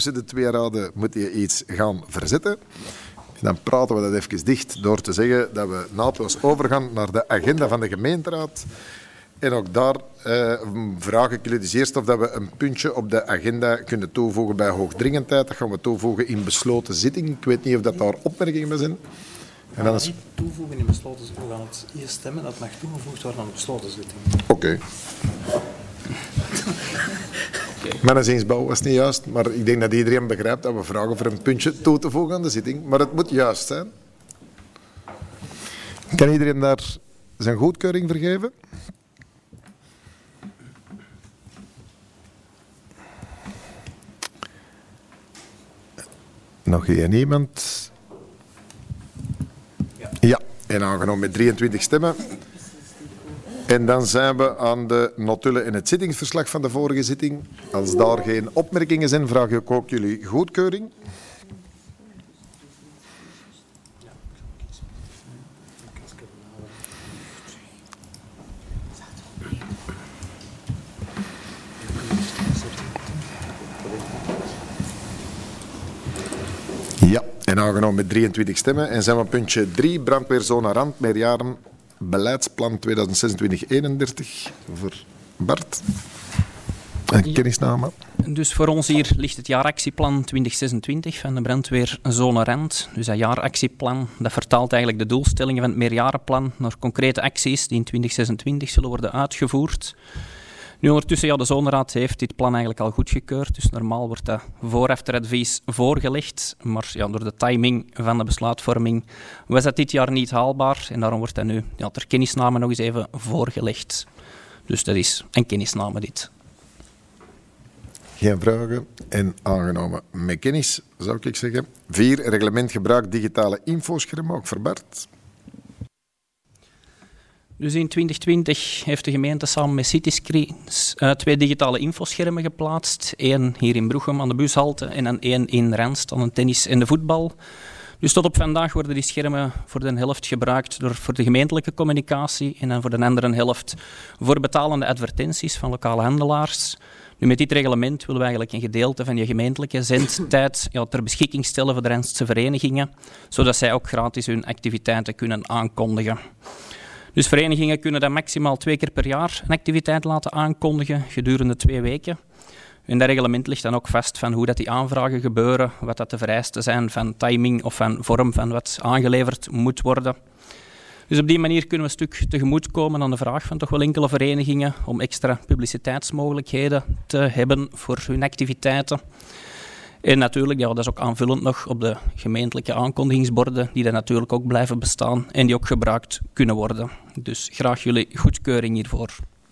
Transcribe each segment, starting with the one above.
tussen de twee raden moet je iets gaan verzetten. En dan praten we dat even dicht door te zeggen dat we naadloos overgaan naar de agenda van de gemeenteraad. En ook daar vraag ik jullie dus eerst of dat we een puntje op de agenda kunnen toevoegen bij hoogdringendheid. Dat gaan we toevoegen in besloten zitting. Ik weet niet of dat daar opmerkingen bij zijn. En dan is... niet toevoegen in besloten zitting. We gaan het eerst stemmen. Dat mag toegevoegd worden aan de besloten zitting. Oké. Mijn ziensbouw was niet juist, maar ik denk dat iedereen begrijpt dat we vragen voor een puntje toe te voegen aan de zitting. Maar het moet juist zijn. Kan iedereen daar zijn goedkeuring voor geven? Nog geen iemand? Ja, en aangenomen met 23 stemmen. En dan zijn we aan de notulen in het zittingsverslag van de vorige zitting. Als daar geen opmerkingen zijn, vraag ik ook jullie goedkeuring. Ja, en aangenomen met 23 stemmen. En zijn we puntje 3, brandweerzone Rand, meerjaren beleidsplan 2026-31 voor Bart. En kennisname. Dus voor ons hier ligt het jaaractieplan 2026 van de brandweerzone Rand. Dus dat jaaractieplan dat vertaalt eigenlijk de doelstellingen van het meerjarenplan naar concrete acties die in 2026 zullen worden uitgevoerd. Nu ondertussen, ja, de zoneraad heeft dit plan eigenlijk al goedgekeurd, dus normaal wordt dat voorafteradvies voorgelegd, maar ja, door de timing van de besluitvorming was dat dit jaar niet haalbaar en daarom wordt dat nu ter kennisname nog eens even voorgelegd. Dus dat is een kennisname dit. Geen vragen en aangenomen met kennis, zou ik zeggen. 4, reglement gebruik digitale infoschermen, ook voor Bart. Dus in 2020 heeft de gemeente samen met Cityscreens 2 digitale infoschermen geplaatst. 1 hier in Broechem aan de bushalte en dan 1 in Randst aan de tennis en de voetbal. Dus tot op vandaag worden die schermen voor de helft gebruikt voor de gemeentelijke communicatie en dan voor de andere helft voor betalende advertenties van lokale handelaars. Nu, met dit reglement willen we eigenlijk een gedeelte van je gemeentelijke zendtijd ter beschikking stellen voor de Randstse verenigingen, zodat zij ook gratis hun activiteiten kunnen aankondigen. Dus verenigingen kunnen dan maximaal 2 keer per jaar een activiteit laten aankondigen gedurende 2 weken. En dat reglement ligt dan ook vast van hoe dat die aanvragen gebeuren, wat dat de vereisten zijn van timing of van vorm van wat aangeleverd moet worden. Dus op die manier kunnen we een stuk tegemoetkomen aan de vraag van toch wel enkele verenigingen om extra publiciteitsmogelijkheden te hebben voor hun activiteiten. En natuurlijk, ja, dat is ook aanvullend nog op de gemeentelijke aankondigingsborden, die dan natuurlijk ook blijven bestaan en die ook gebruikt kunnen worden. Dus graag jullie goedkeuring hiervoor.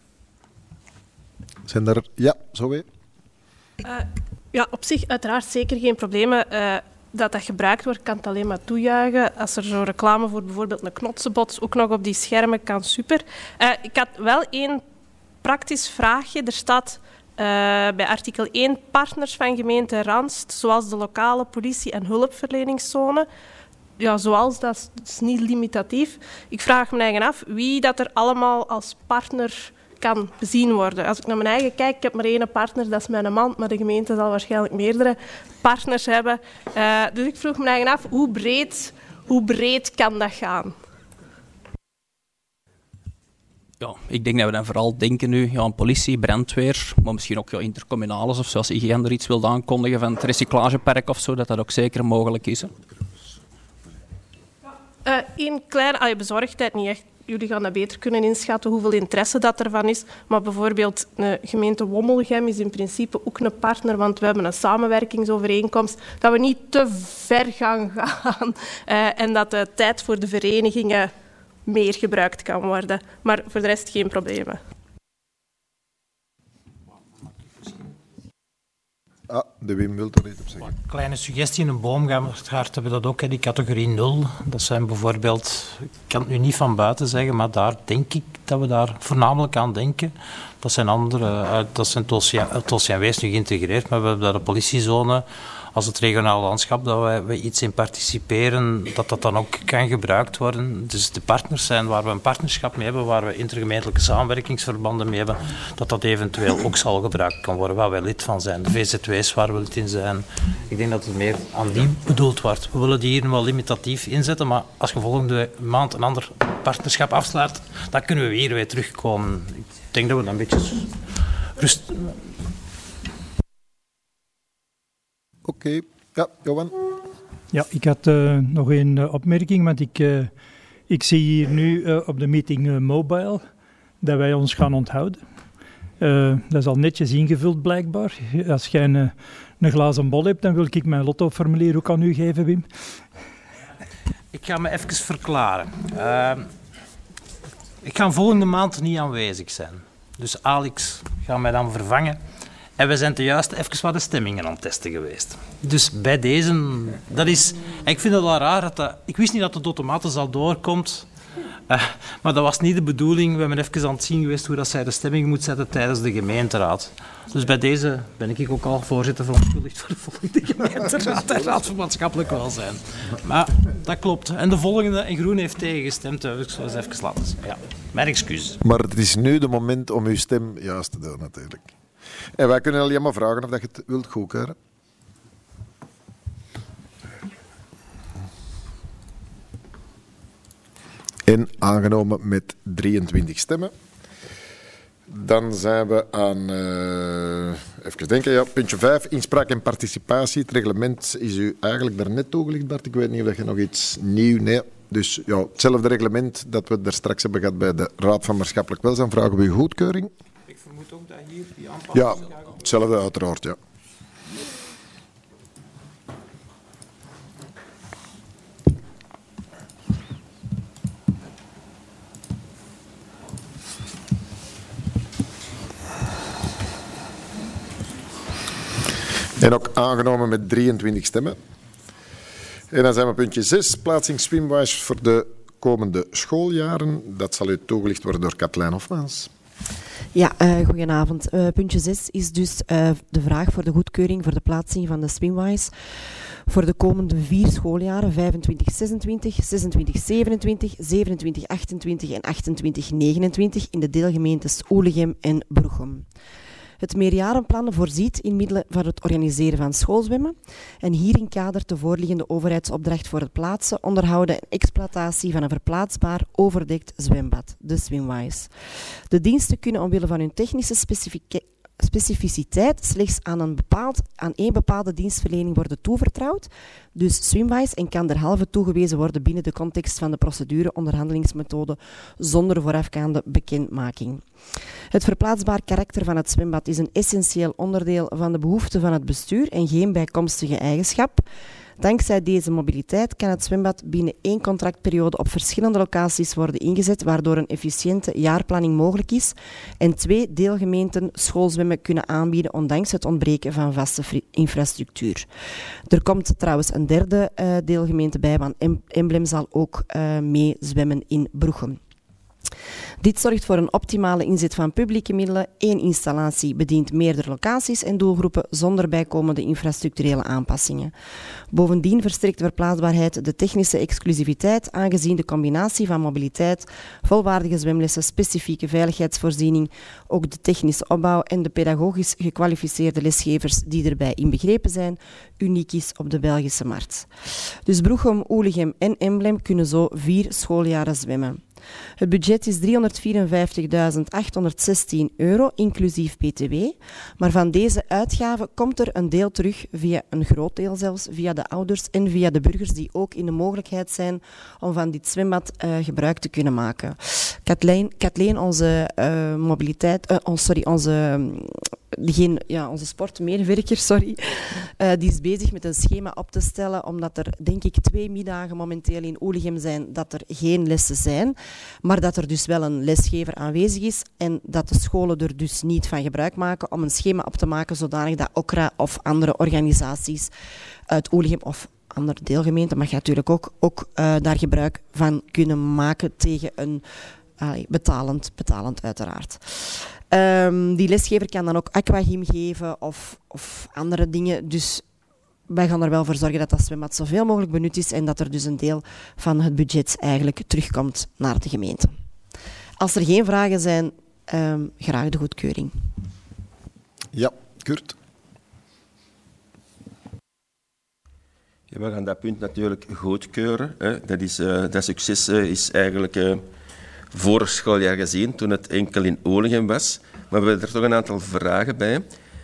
Zijn er... Ja, zo weer. Ja, op zich uiteraard zeker geen problemen. Dat gebruikt wordt, kan het alleen maar toejuichen. Als er zo reclame voor bijvoorbeeld een knotsenbots ook nog op die schermen kan, super. Ik had wel 1 praktisch vraagje. Er staat bij artikel 1 partners van gemeente Randst, zoals de lokale politie- en hulpverleningszone. Ja, zoals, dat is niet limitatief. Ik vraag me eigen af wie dat er allemaal als partner kan bezien worden. Als ik naar mijn eigen kijk, ik heb maar 1 partner, dat is mijn man, maar de gemeente zal waarschijnlijk meerdere partners hebben. Dus ik vroeg me eigen af, hoe breed kan dat gaan? Ja, ik denk dat we dan vooral denken nu aan politie, brandweer, maar misschien ook intercommunales of zoals IGN er iets wil aankondigen van het recyclagepark of zo, dat dat ook zeker mogelijk is. Eén kleine bezorgdheid, niet echt. Jullie gaan dat beter kunnen inschatten hoeveel interesse dat ervan is. Maar bijvoorbeeld de gemeente Wommelgem is in principe ook een partner, want we hebben een samenwerkingsovereenkomst dat we niet te ver gaan en dat de tijd voor de verenigingen meer gebruikt kan worden. Maar voor de rest geen problemen. De Wim wil er iets op zeggen. Een kleine suggestie, in een boomgaard hebben we dat ook, die categorie 0. Dat zijn bijvoorbeeld, ik kan het nu niet van buiten zeggen, maar daar denk ik dat we daar voornamelijk aan denken. Dat zijn andere, dat zijn Tolsienwees nu geïntegreerd, maar we hebben daar de politiezone als het regionaal landschap, dat we iets in participeren, dat dan ook kan gebruikt worden. Dus de partners zijn waar we een partnerschap mee hebben, waar we intergemeentelijke samenwerkingsverbanden mee hebben, dat eventueel ook zal gebruikt kan worden, waar wij lid van zijn. De VZW's waar we lid in zijn. Ik denk dat het meer aan die bedoeld wordt. We willen die hier wel limitatief inzetten, maar als je volgende maand een ander partnerschap afsluit, dan kunnen we hier weer terugkomen. Ik denk dat we dan een beetje rust... Oké. Ja, Johan? Ja, ik had nog een opmerking, want ik zie hier nu op de meeting mobile dat wij ons gaan onthouden. Dat is al netjes ingevuld blijkbaar. Als jij een glazen bol hebt, dan wil ik mijn lottoformulier ook aan u geven, Wim. Ik ga me even verklaren. Ik ga volgende maand niet aanwezig zijn. Dus Alex gaat mij dan vervangen. En we zijn juist even wat de stemmingen aan het testen geweest. Dus bij deze, dat is... Ik vind het wel raar ik wist niet dat het automatisch al doorkomt. Maar dat was niet de bedoeling. We hebben even aan het zien geweest hoe dat zij de stemming moet zetten tijdens de gemeenteraad. Dus bij deze ben ik ook al voorzitter verontschuldigd voor de volgende gemeenteraad en raad van maatschappelijk welzijn. Maar dat klopt. En de volgende, en Groen heeft tegengestemd, dus ik zal eens even laten zien. Ja, mijn excuses. Maar het is nu de moment om uw stem juist te doen, natuurlijk. En wij kunnen alleen maar vragen of je het wilt goedkeuren. En aangenomen met 23 stemmen. Dan zijn we aan, even denken, ja, puntje 5, inspraak en participatie. Het reglement is u eigenlijk daarnet toegelicht, Bart. Ik weet niet of je nog iets nieuw... Nee. Dus ja, hetzelfde reglement dat we er straks hebben gehad bij de Raad van Maatschappelijk Welzijn. Vragen we uw goedkeuring. Ik vermoed ook dat hier die aanpassingen... Ja, hetzelfde uiteraard, ja. En ook aangenomen met 23 stemmen. En dan zijn we puntje 6, plaatsing Swimwise voor de komende schooljaren. Dat zal u toegelicht worden door Katlijn Hofmans. Ja, goedenavond. Puntje 6 is dus de vraag voor de goedkeuring voor de plaatsing van de Swimwise voor de komende 4 schooljaren, 25-26, 26-27, 27-28 en 28-29 in de deelgemeentes Oelegem en Bruchem. Het meerjarenplan voorziet in middelen voor het organiseren van schoolzwemmen en hierin kadert de voorliggende overheidsopdracht voor het plaatsen, onderhouden en exploitatie van een verplaatsbaar overdekt zwembad, de Swimwise. De diensten kunnen omwille van hun technische specificiteit slechts aan één bepaalde dienstverlening worden toevertrouwd, dus Swimwise, en kan derhalve toegewezen worden binnen de context van de procedure-onderhandelingsmethode zonder voorafgaande bekendmaking. Het verplaatsbaar karakter van het zwembad is een essentieel onderdeel van de behoeften van het bestuur en geen bijkomstige eigenschap. Dankzij deze mobiliteit kan het zwembad binnen 1 contractperiode op verschillende locaties worden ingezet, waardoor een efficiënte jaarplanning mogelijk is en 2 deelgemeenten schoolzwemmen kunnen aanbieden, ondanks het ontbreken van vaste infrastructuur. Er komt trouwens een 3e deelgemeente bij, want Emblem zal ook mee zwemmen in Bruchem. Dit zorgt voor een optimale inzet van publieke middelen. 1 installatie bedient meerdere locaties en doelgroepen zonder bijkomende infrastructurele aanpassingen. Bovendien versterkt de verplaatsbaarheid de technische exclusiviteit, aangezien de combinatie van mobiliteit, volwaardige zwemlessen, specifieke veiligheidsvoorziening, ook de technische opbouw en de pedagogisch gekwalificeerde lesgevers die erbij inbegrepen zijn, uniek is op de Belgische markt. Dus Bruchem, Oelegem en Emblem kunnen zo 4 schooljaren zwemmen. Het budget is €354.816, inclusief btw. Maar van deze uitgaven komt er een deel terug, via een groot deel zelfs, via de ouders en via de burgers die ook in de mogelijkheid zijn om van dit zwembad gebruik te kunnen maken. Kathleen, onze onze sportmedewerker, die is bezig met een schema op te stellen, omdat er denk ik 2 middagen momenteel in Oelegem zijn dat er geen lessen zijn, maar dat er dus wel een lesgever aanwezig is en dat de scholen er dus niet van gebruik maken om een schema op te maken zodanig dat OCRA of andere organisaties uit Oelegem of andere deelgemeenten, maar je natuurlijk ook daar gebruik van kunnen maken tegen een betalend uiteraard. Die lesgever kan dan ook aquagym geven of andere dingen. Dus wij gaan er wel voor zorgen dat dat zwembad zoveel mogelijk benut is en dat er dus een deel van het budget eigenlijk terugkomt naar de gemeente. Als er geen vragen zijn, graag de goedkeuring. Ja, Kurt. Ja, we gaan dat punt natuurlijk goedkeuren. Hè. Dat succes is eigenlijk vorig schooljaar gezien, toen het enkel in Olegem was. Maar we hebben er toch een aantal vragen bij.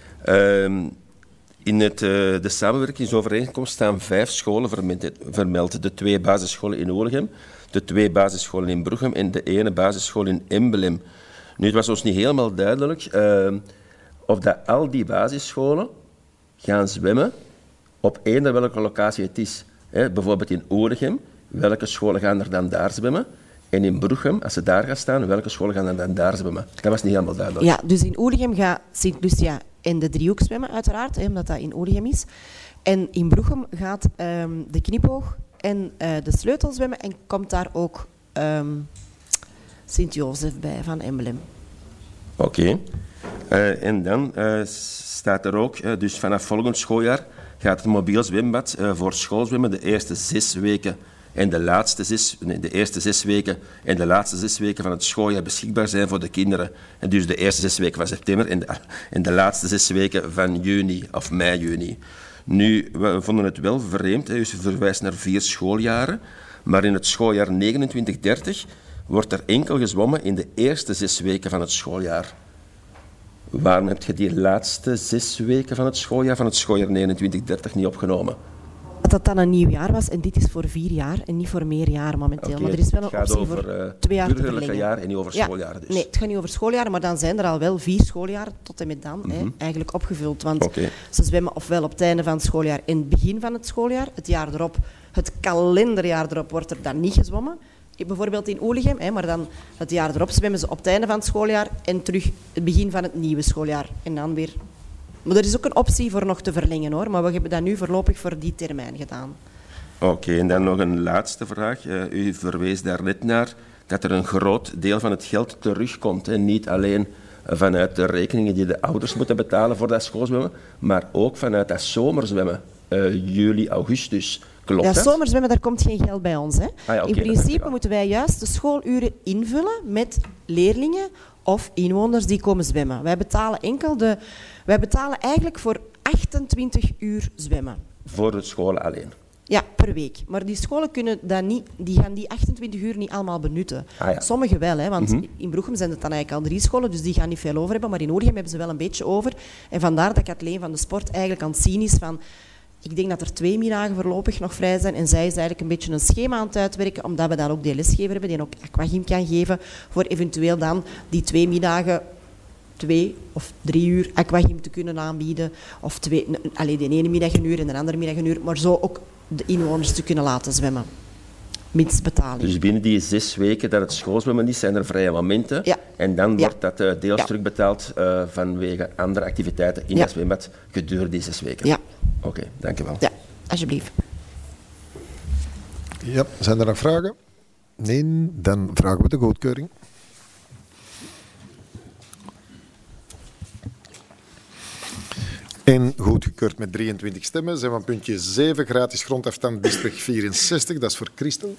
In de samenwerkingsovereenkomst staan 5 scholen vermeld. De 2 basisscholen in Olegem, de 2 basisscholen in Bruchem en de 1 basisschool in Embelem. Nu, het was ons niet helemaal duidelijk of dat al die basisscholen gaan zwemmen op eender welke locatie het is. Bijvoorbeeld in Olegem, welke scholen gaan er dan daar zwemmen? En in Bruchem, als ze daar gaan staan, welke scholen gaan er dan daar zwemmen? Dat was niet helemaal duidelijk. Ja, dus in Olegem gaat Sint-Lucia en de Driehoek zwemmen, uiteraard, omdat dat in Olegem is. En in Bruchem gaat de Knipoog en de Sleutel zwemmen en komt daar ook Sint-Jozef bij van Embelem. Oké. En dan staat er ook, dus vanaf volgend schooljaar gaat het mobiel zwembad voor schoolzwemmen de eerste 6 weken en de eerste 6 weken en de laatste 6 weken van het schooljaar beschikbaar zijn voor de kinderen. En dus de eerste 6 weken van september en de laatste 6 weken van juni of mei-juni. Nu, we vonden het wel vreemd, dus je verwijst naar 4 schooljaren, maar in het schooljaar 29-30 wordt er enkel gezwommen in de eerste 6 weken van het schooljaar. Waarom heb je die laatste 6 weken van het schooljaar 29-30 niet opgenomen? Dat dan een nieuw jaar was en dit is voor 4 jaar en niet voor meer jaar momenteel. Okay. Maar er is wel een optie voor 2 jaar te verlengen. Burgerlijke jaar en niet over schooljaren dus? Nee, het gaat niet over schooljaren, maar dan zijn er al wel 4 schooljaren tot en met dan eigenlijk opgevuld. Want ze zwemmen ofwel op het einde van het schooljaar en het begin van het schooljaar. Het jaar erop, het kalenderjaar erop, wordt er dan niet gezwommen. Bijvoorbeeld in Olegem, maar dan het jaar erop zwemmen ze op het einde van het schooljaar en terug het begin van het nieuwe schooljaar. En dan weer... Maar er is ook een optie voor nog te verlengen, hoor. Maar we hebben dat nu voorlopig voor die termijn gedaan. Oké, en dan nog een laatste vraag. U verwees daar net naar dat er een groot deel van het geld terugkomt. Hè. Niet alleen vanuit de rekeningen die de ouders moeten betalen voor dat schoolzwemmen, maar ook vanuit dat zomerzwemmen, juli, augustus. Klopt dat? Zomerzwemmen, daar komt geen geld bij ons. Hè. In principe moeten wij juist de schooluren invullen met leerlingen of inwoners die komen zwemmen. Wij betalen eigenlijk voor 28 uur zwemmen. Voor de scholen alleen? Ja, per week. Maar die scholen kunnen dat niet, die gaan die 28 uur niet allemaal benutten. Sommigen wel, hè, want in Bruchem zijn het dan eigenlijk al 3 scholen, dus die gaan niet veel over hebben. Maar in Olegem hebben ze wel een beetje over. En vandaar dat Kathleen van de Sport eigenlijk aan het zien is van... Ik denk dat er 2 middagen voorlopig nog vrij zijn. En zij is eigenlijk een beetje een schema aan het uitwerken, omdat we dan ook die lesgever hebben die ook aquagym kan geven, voor eventueel dan die 2 middagen 2 of 3 uur aquagym te kunnen aanbieden. Of de ene middag 1 uur en de andere middag 1 uur. Maar zo ook de inwoners te kunnen laten zwemmen. Mits betaling. Dus binnen die 6 weken dat het schoolzwemmen is, zijn er vrije momenten. Ja. En dan wordt dat deels terugbetaald vanwege andere activiteiten in het zwembad gedurende die 6 weken. Ja. Oké, dankjewel. Ja, alsjeblieft. Ja, zijn er nog vragen? Nee, dan vragen we de goedkeuring. En goedgekeurd met 23 stemmen. Zijn we aan puntje 7, gratis grondafstand Biesweg 64. Dat is voor Christel.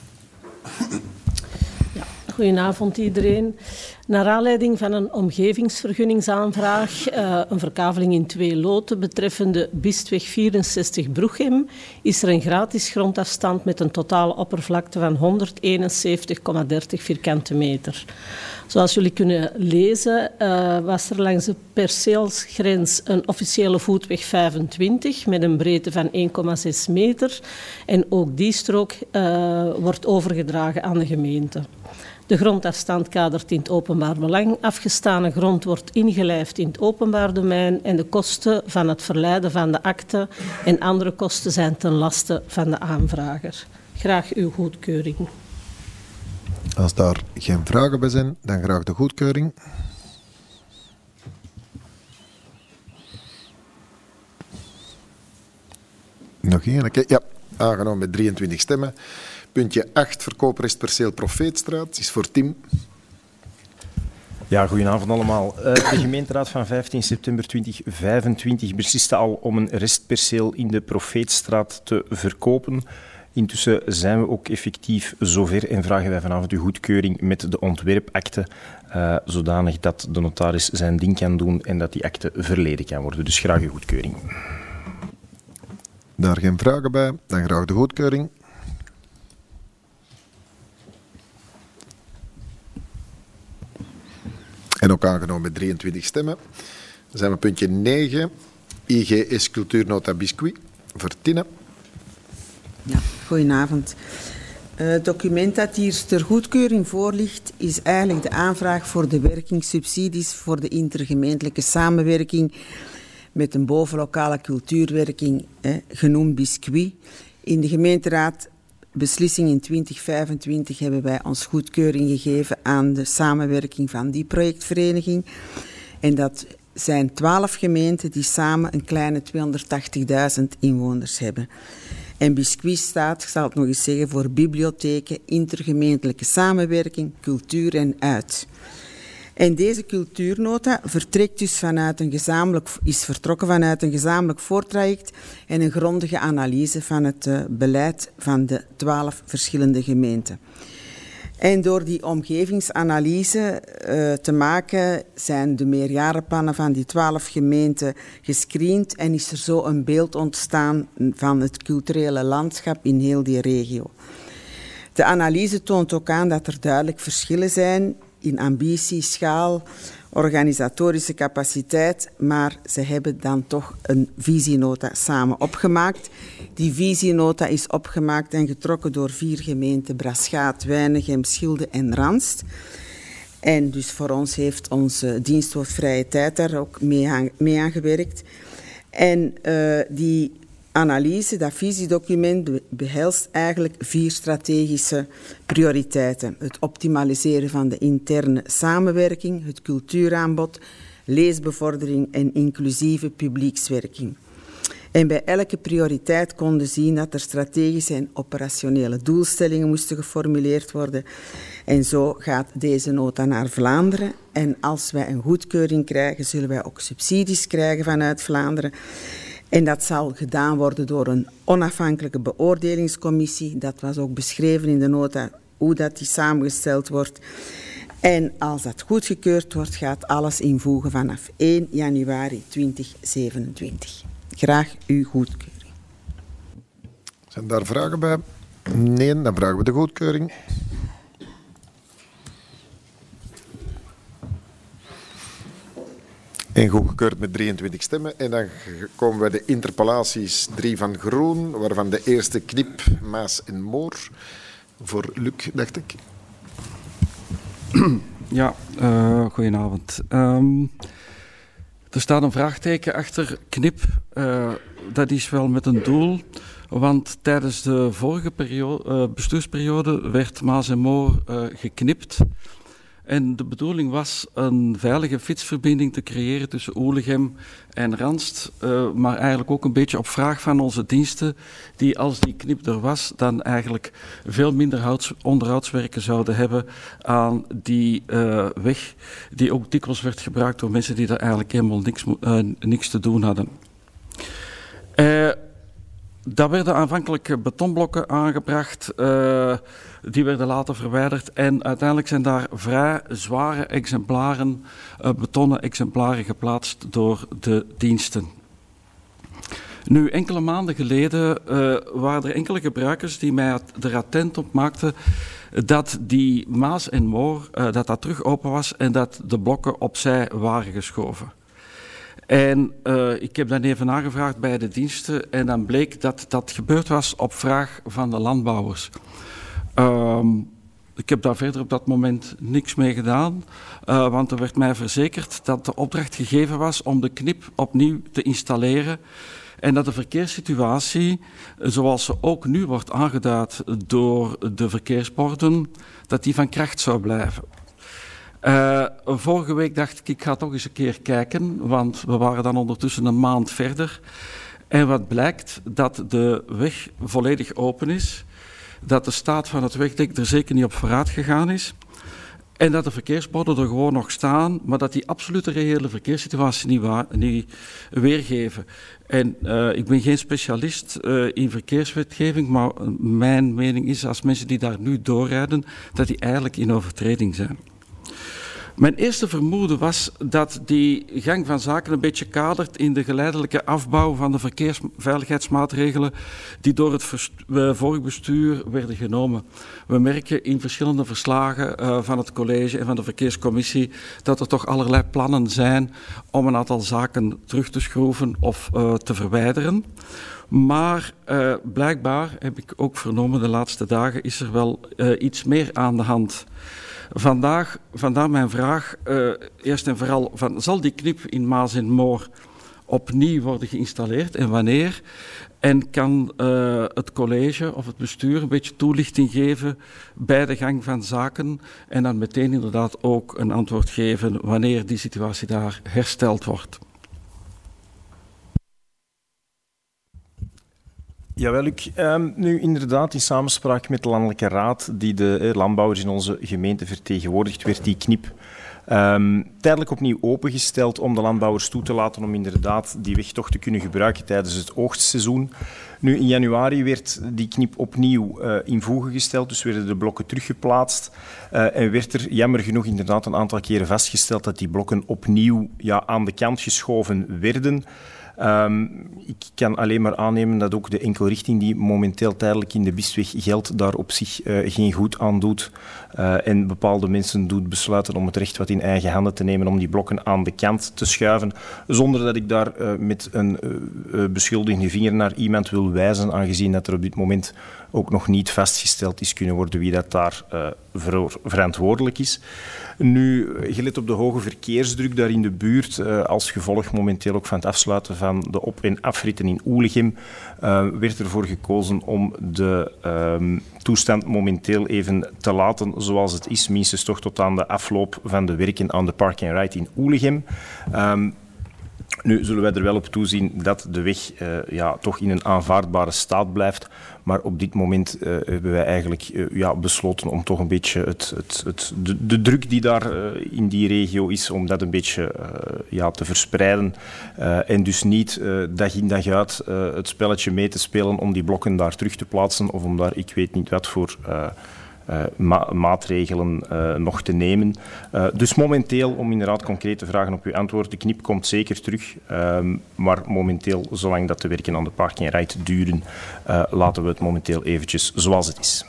Goedenavond iedereen. Naar aanleiding van een omgevingsvergunningsaanvraag, een verkaveling in 2 loten betreffende Biesweg 64 Bruchem, is er een gratis grondafstand met een totale oppervlakte van 171,30 vierkante meter. Zoals jullie kunnen lezen was er langs de perceelsgrens een officiële voetweg 25 met een breedte van 1,6 meter. En ook die strook wordt overgedragen aan de gemeente. De grondafstand kadert in het openbaar belang. Afgestane grond wordt ingelijfd in het openbaar domein en de kosten van het verlijden van de akte en andere kosten zijn ten laste van de aanvrager. Graag uw goedkeuring. Als daar geen vragen bij zijn, dan graag de goedkeuring. Nog één keer. Ja, aangenomen met 23 stemmen. Puntje 8, verkooprest perceel Profeetstraat, is voor Tim. Ja, goedenavond allemaal. De gemeenteraad van 15 september 2025 besliste al om een restperceel in de Profeetstraat te verkopen. Intussen zijn we ook effectief zover en vragen wij vanavond uw goedkeuring met de ontwerpakte, zodanig dat de notaris zijn ding kan doen en dat die akte verleden kan worden. Dus graag uw goedkeuring. Daar geen vragen bij, dan graag de goedkeuring. En ook aangenomen met 23 stemmen. Dan zijn we puntje 9. IGS Cultuurnota Biscuit voor Tine. Ja, goedenavond. Het document dat hier ter goedkeuring voor ligt, is eigenlijk de aanvraag voor de werkingssubsidies voor de intergemeentelijke samenwerking met een bovenlokale cultuurwerking, genoemd Biscuit. In de gemeenteraad beslissing in 2025 hebben wij ons goedkeuring gegeven aan de samenwerking van die projectvereniging. En dat zijn 12 gemeenten die samen een kleine 280.000 inwoners hebben. En Biscuit staat, ik zal het nog eens zeggen, voor bibliotheken, intergemeentelijke samenwerking, cultuur en uit. En deze cultuurnota vertrekt dus is vertrokken vanuit een gezamenlijk voortraject en een grondige analyse van het beleid van de 12 verschillende gemeenten. En door die omgevingsanalyse te maken zijn de meerjarenplannen van die 12 gemeenten gescreend en is er zo een beeld ontstaan van het culturele landschap in heel die regio. De analyse toont ook aan dat er duidelijk verschillen zijn in ambitie, schaal, organisatorische capaciteit, maar ze hebben dan toch een visienota samen opgemaakt. Die visienota is opgemaakt en getrokken door 4 gemeenten, Braschaat, Weinigem, Schilde en Ranst. En dus voor ons heeft onze diensthoofd Vrije Tijd daar ook mee aan gewerkt. En die analyse, dat visiedocument, behelst eigenlijk 4 strategische prioriteiten. Het optimaliseren van de interne samenwerking, het cultuuraanbod, leesbevordering en inclusieve publiekswerking. En bij elke prioriteit konden zien dat er strategische en operationele doelstellingen moesten geformuleerd worden. En zo gaat deze nota naar Vlaanderen. En als wij een goedkeuring krijgen, zullen wij ook subsidies krijgen vanuit Vlaanderen. En dat zal gedaan worden door een onafhankelijke beoordelingscommissie. Dat was ook beschreven in de nota, hoe dat die samengesteld wordt. En als dat goedgekeurd wordt, gaat alles invoegen vanaf 1 januari 2027. Graag uw goedkeuring. Zijn daar vragen bij? Nee, dan vragen we de goedkeuring. En goedgekeurd met 23 stemmen. En dan komen we de interpellaties 3 van Groen, waarvan de eerste Knip, Maas en Moor. Voor Luc, dacht ik. Ja, goedenavond. Er staat een vraagteken achter Knip. Dat is wel met een doel, want tijdens de vorige bestuursperiode werd Maas en Moor geknipt. En de bedoeling was een veilige fietsverbinding te creëren tussen Oelegem en Ranst, maar eigenlijk ook een beetje op vraag van onze diensten, die als die knip er was, dan eigenlijk veel minder onderhoudswerken zouden hebben aan die weg, die ook dikwijls werd gebruikt door mensen die daar eigenlijk helemaal niks te doen hadden. Daar werden aanvankelijk betonblokken aangebracht, die werden later verwijderd en uiteindelijk zijn daar vrij zware exemplaren, betonnen exemplaren geplaatst door de diensten. Nu, enkele maanden geleden waren er enkele gebruikers die mij er attent op maakten dat die Maas en Moor, dat terug open was en dat de blokken opzij waren geschoven. En ik heb dan even nagevraagd bij de diensten en dan bleek dat dat gebeurd was op vraag van de landbouwers. Ik heb daar verder op dat moment niks mee gedaan, want er werd mij verzekerd dat de opdracht gegeven was om de knip opnieuw te installeren en dat de verkeerssituatie, zoals ze ook nu wordt aangeduid door de verkeersborden, dat die van kracht zou blijven. Vorige week dacht ik ga toch eens een keer kijken, want we waren dan ondertussen een maand verder. En wat blijkt, dat de weg volledig open is, dat de staat van het wegdek er zeker niet op vooruit gegaan is. En dat de verkeersborden er gewoon nog staan, maar dat die absolute reële verkeerssituatie niet weergeven. En ik ben geen specialist in verkeerswetgeving, maar mijn mening is, als mensen die daar nu doorrijden, dat die eigenlijk in overtreding zijn. Mijn eerste vermoeden was dat die gang van zaken een beetje kadert in de geleidelijke afbouw van de verkeersveiligheidsmaatregelen die door het vorig bestuur werden genomen. We merken in verschillende verslagen van het college en van de verkeerscommissie dat er toch allerlei plannen zijn om een aantal zaken terug te schroeven of te verwijderen. Maar blijkbaar, heb ik ook vernomen de laatste dagen, is er wel iets meer aan de hand. Vandaar mijn vraag, eerst en vooral, zal die knip in Maas en Moor opnieuw worden geïnstalleerd en wanneer? En kan het college of het bestuur een beetje toelichting geven bij de gang van zaken en dan meteen inderdaad ook een antwoord geven wanneer die situatie daar hersteld wordt? Jawel, Luc. Nu inderdaad in samenspraak met de Landelijke Raad, die de landbouwers in onze gemeente vertegenwoordigt, werd die knip tijdelijk opnieuw opengesteld om de landbouwers toe te laten om inderdaad die weg toch te kunnen gebruiken tijdens het oogstseizoen. Nu, in januari werd die knip opnieuw in voege gesteld, dus werden de blokken teruggeplaatst en werd er jammer genoeg inderdaad een aantal keren vastgesteld dat die blokken opnieuw aan de kant geschoven werden. Ik kan alleen maar aannemen dat ook de enkelrichting die momenteel tijdelijk in de Bistweg geldt, daar op zich geen goed aan doet en bepaalde mensen doet besluiten om het recht wat in eigen handen te nemen om die blokken aan de kant te schuiven, zonder dat ik daar met een beschuldigende vinger naar iemand wil wijzen, aangezien dat er op dit moment ook nog niet vastgesteld is kunnen worden wie dat daar verantwoordelijk is. Nu, gelet op de hoge verkeersdruk daar in de buurt, als gevolg momenteel ook van het afsluiten van de op- en afritten in Oelegem, werd ervoor gekozen om de toestand momenteel even te laten zoals het is, minstens toch tot aan de afloop van de werken aan de Park and Ride in Oelegem. Nu zullen wij er wel op toezien dat de weg toch in een aanvaardbare staat blijft. Maar op dit moment hebben wij eigenlijk besloten om toch een beetje de druk die daar in die regio is, om dat een beetje te verspreiden. En dus niet dag in dag uit het spelletje mee te spelen om die blokken daar terug te plaatsen of om daar ik weet niet wat voor maatregelen nog te nemen. Dus momenteel, om inderdaad concreet te vragen op uw antwoord, de knip komt zeker terug. Maar momenteel, zolang dat de werken aan de Park and Ride duren, laten we het momenteel eventjes zoals het is.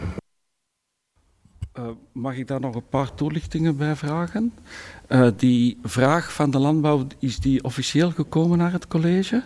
Mag ik daar nog een paar toelichtingen bij vragen? Die vraag van de landbouw, is die officieel gekomen naar het college?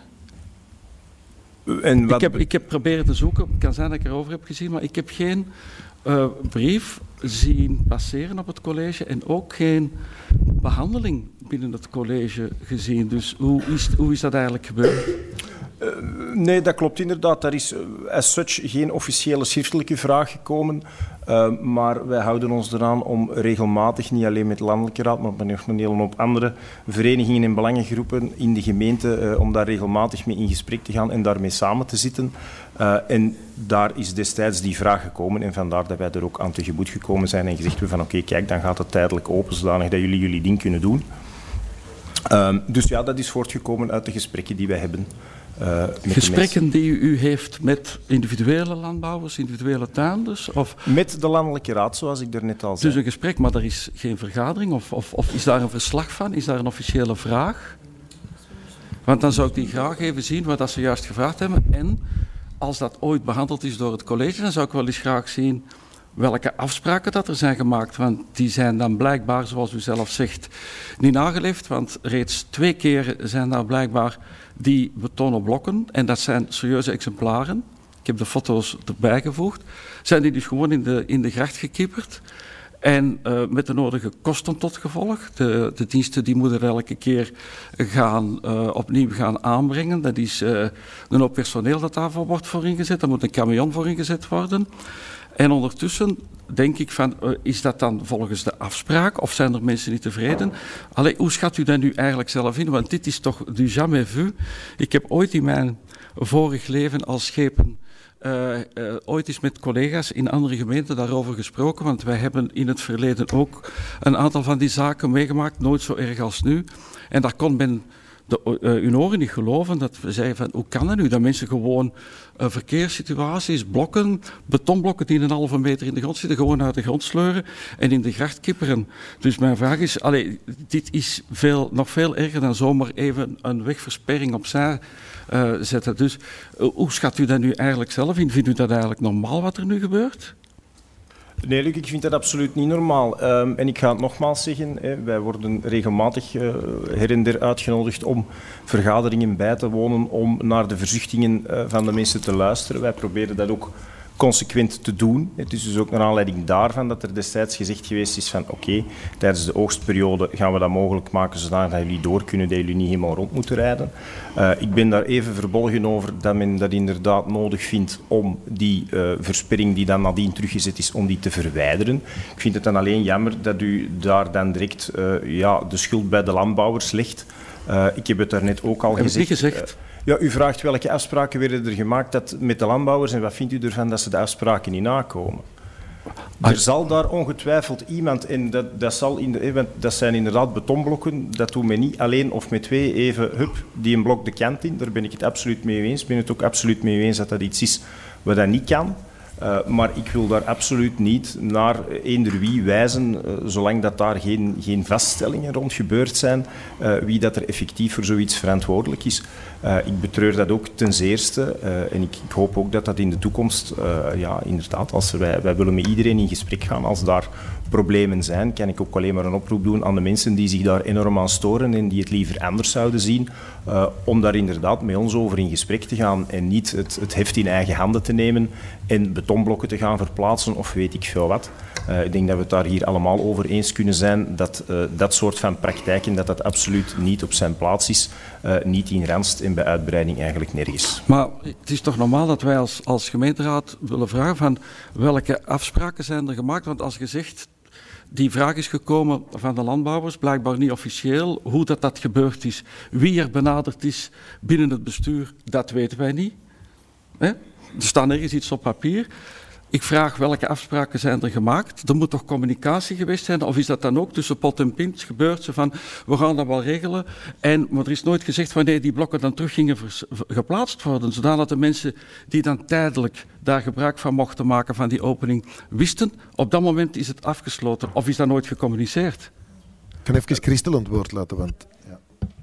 En ik heb proberen te zoeken, het kan zijn dat ik erover heb gezien, maar ik heb geen brief zien passeren op het college en ook geen behandeling binnen het college gezien. Dus hoe is dat eigenlijk gebeurd? Nee, dat klopt inderdaad. Daar is as such geen officiële schriftelijke vraag gekomen. Maar wij houden ons eraan om regelmatig, niet alleen met de Landelijke Raad, maar met een hele hoop andere verenigingen en belangengroepen in de gemeente, om daar regelmatig mee in gesprek te gaan en daarmee samen te zitten. En daar is destijds die vraag gekomen en vandaar dat wij er ook aan tegemoet gekomen zijn en gezegd hebben van oké, kijk, dan gaat het tijdelijk open, zodanig dat jullie ding kunnen doen. Dus ja, dat is voortgekomen uit de gesprekken die wij hebben. Gesprekken die u heeft met individuele landbouwers, individuele tuinders? Of met de Landelijke Raad, zoals ik daarnet al zei. Dus een gesprek, maar er is geen vergadering? Of is daar een verslag van? Is daar een officiële vraag? Want dan zou ik die graag even zien wat dat ze juist gevraagd hebben. En als dat ooit behandeld is door het college, dan zou ik wel eens graag zien welke afspraken dat er zijn gemaakt. Want die zijn dan blijkbaar, zoals u zelf zegt, niet nageleefd. Want reeds 2 keer zijn daar blijkbaar die betonnen blokken, en dat zijn serieuze exemplaren, ik heb de foto's erbij gevoegd, zijn die dus gewoon in de gracht gekieperd. En met de nodige kosten tot gevolg. De diensten die moeten elke keer opnieuw gaan aanbrengen. Dat is een hoop personeel dat daarvoor wordt voor ingezet. Daar moet een camion voor ingezet worden. En ondertussen denk ik van, is dat dan volgens de afspraak of zijn er mensen niet tevreden? Allee, hoe schat u dat nu eigenlijk zelf in? Want dit is toch du jamais vu. Ik heb ooit in mijn vorig leven als schepen ooit eens met collega's in andere gemeenten daarover gesproken, want wij hebben in het verleden ook een aantal van die zaken meegemaakt, nooit zo erg als nu. En daar kon men hun oren niet geloven, dat we zeiden van, hoe kan het nu dat mensen gewoon verkeerssituaties, blokken, betonblokken die 1,5 meter in de grond zitten, gewoon uit de grond sleuren en in de gracht kipperen. Dus mijn vraag is, dit is nog veel erger dan zomaar even een wegversperring opzij zetten. Dus hoe schat u dat nu eigenlijk zelf in? Vindt u dat eigenlijk normaal wat er nu gebeurt? Nee, Luc, ik vind dat absoluut niet normaal. En ik ga het nogmaals zeggen, wij worden regelmatig her en der uitgenodigd om vergaderingen bij te wonen, om naar de verzuchtingen van de mensen te luisteren. Wij proberen dat ook consequent te doen. Het is dus ook naar aanleiding daarvan dat er destijds gezegd geweest is van oké, tijdens de oogstperiode gaan we dat mogelijk maken zodat jullie door kunnen, dat jullie niet helemaal rond moeten rijden. Ik ben daar even verbolgen over dat men dat inderdaad nodig vindt om die versperring die dan nadien teruggezet is, om die te verwijderen. Ik vind het dan alleen jammer dat u daar dan direct de schuld bij de landbouwers legt. Ik heb het daarnet ook al gezegd. Ja, u vraagt welke afspraken werden er gemaakt met de landbouwers en wat vindt u ervan dat ze de afspraken niet nakomen? Er zal daar ongetwijfeld iemand, en dat zijn inderdaad betonblokken, dat doen we niet alleen of met twee even, die een blok de kant in. Daar ben ik het absoluut mee eens. Ik ben het ook absoluut mee eens dat dat iets is wat dat niet kan. Maar ik wil daar absoluut niet naar eender wie wijzen, zolang dat daar geen vaststellingen rond gebeurd zijn, wie dat er effectief voor zoiets verantwoordelijk is. Ik betreur dat ook ten zeerste en ik hoop ook dat dat in de toekomst, inderdaad, wij willen met iedereen in gesprek gaan. Als daar problemen zijn, kan ik ook alleen maar een oproep doen aan de mensen die zich daar enorm aan storen en die het liever anders zouden zien, om daar inderdaad met ons over in gesprek te gaan en niet het heft in eigen handen te nemen en betonblokken te gaan verplaatsen of weet ik veel wat. Ik denk dat we het daar hier allemaal over eens kunnen zijn dat dat soort van praktijken dat absoluut niet op zijn plaats is, niet in Randst en bij uitbreiding eigenlijk nergens. Maar het is toch normaal dat wij als gemeenteraad willen vragen van welke afspraken zijn er gemaakt? Want als je zegt, die vraag is gekomen van de landbouwers, blijkbaar niet officieel. Hoe dat gebeurd is, wie er benaderd is binnen het bestuur, dat weten wij niet. Er staat nergens iets op papier. Ik vraag welke afspraken zijn er gemaakt. Er moet toch communicatie geweest zijn? Of is dat dan ook tussen pot en pint gebeurd? Zo van, we gaan dat wel regelen. Maar er is nooit gezegd wanneer die blokken dan terug gingen geplaatst worden. Zodat de mensen die dan tijdelijk daar gebruik van mochten maken van die opening wisten. Op dat moment is het afgesloten. Of is dat nooit gecommuniceerd? Ik kan even Christel aan het woord laten, want... Ja.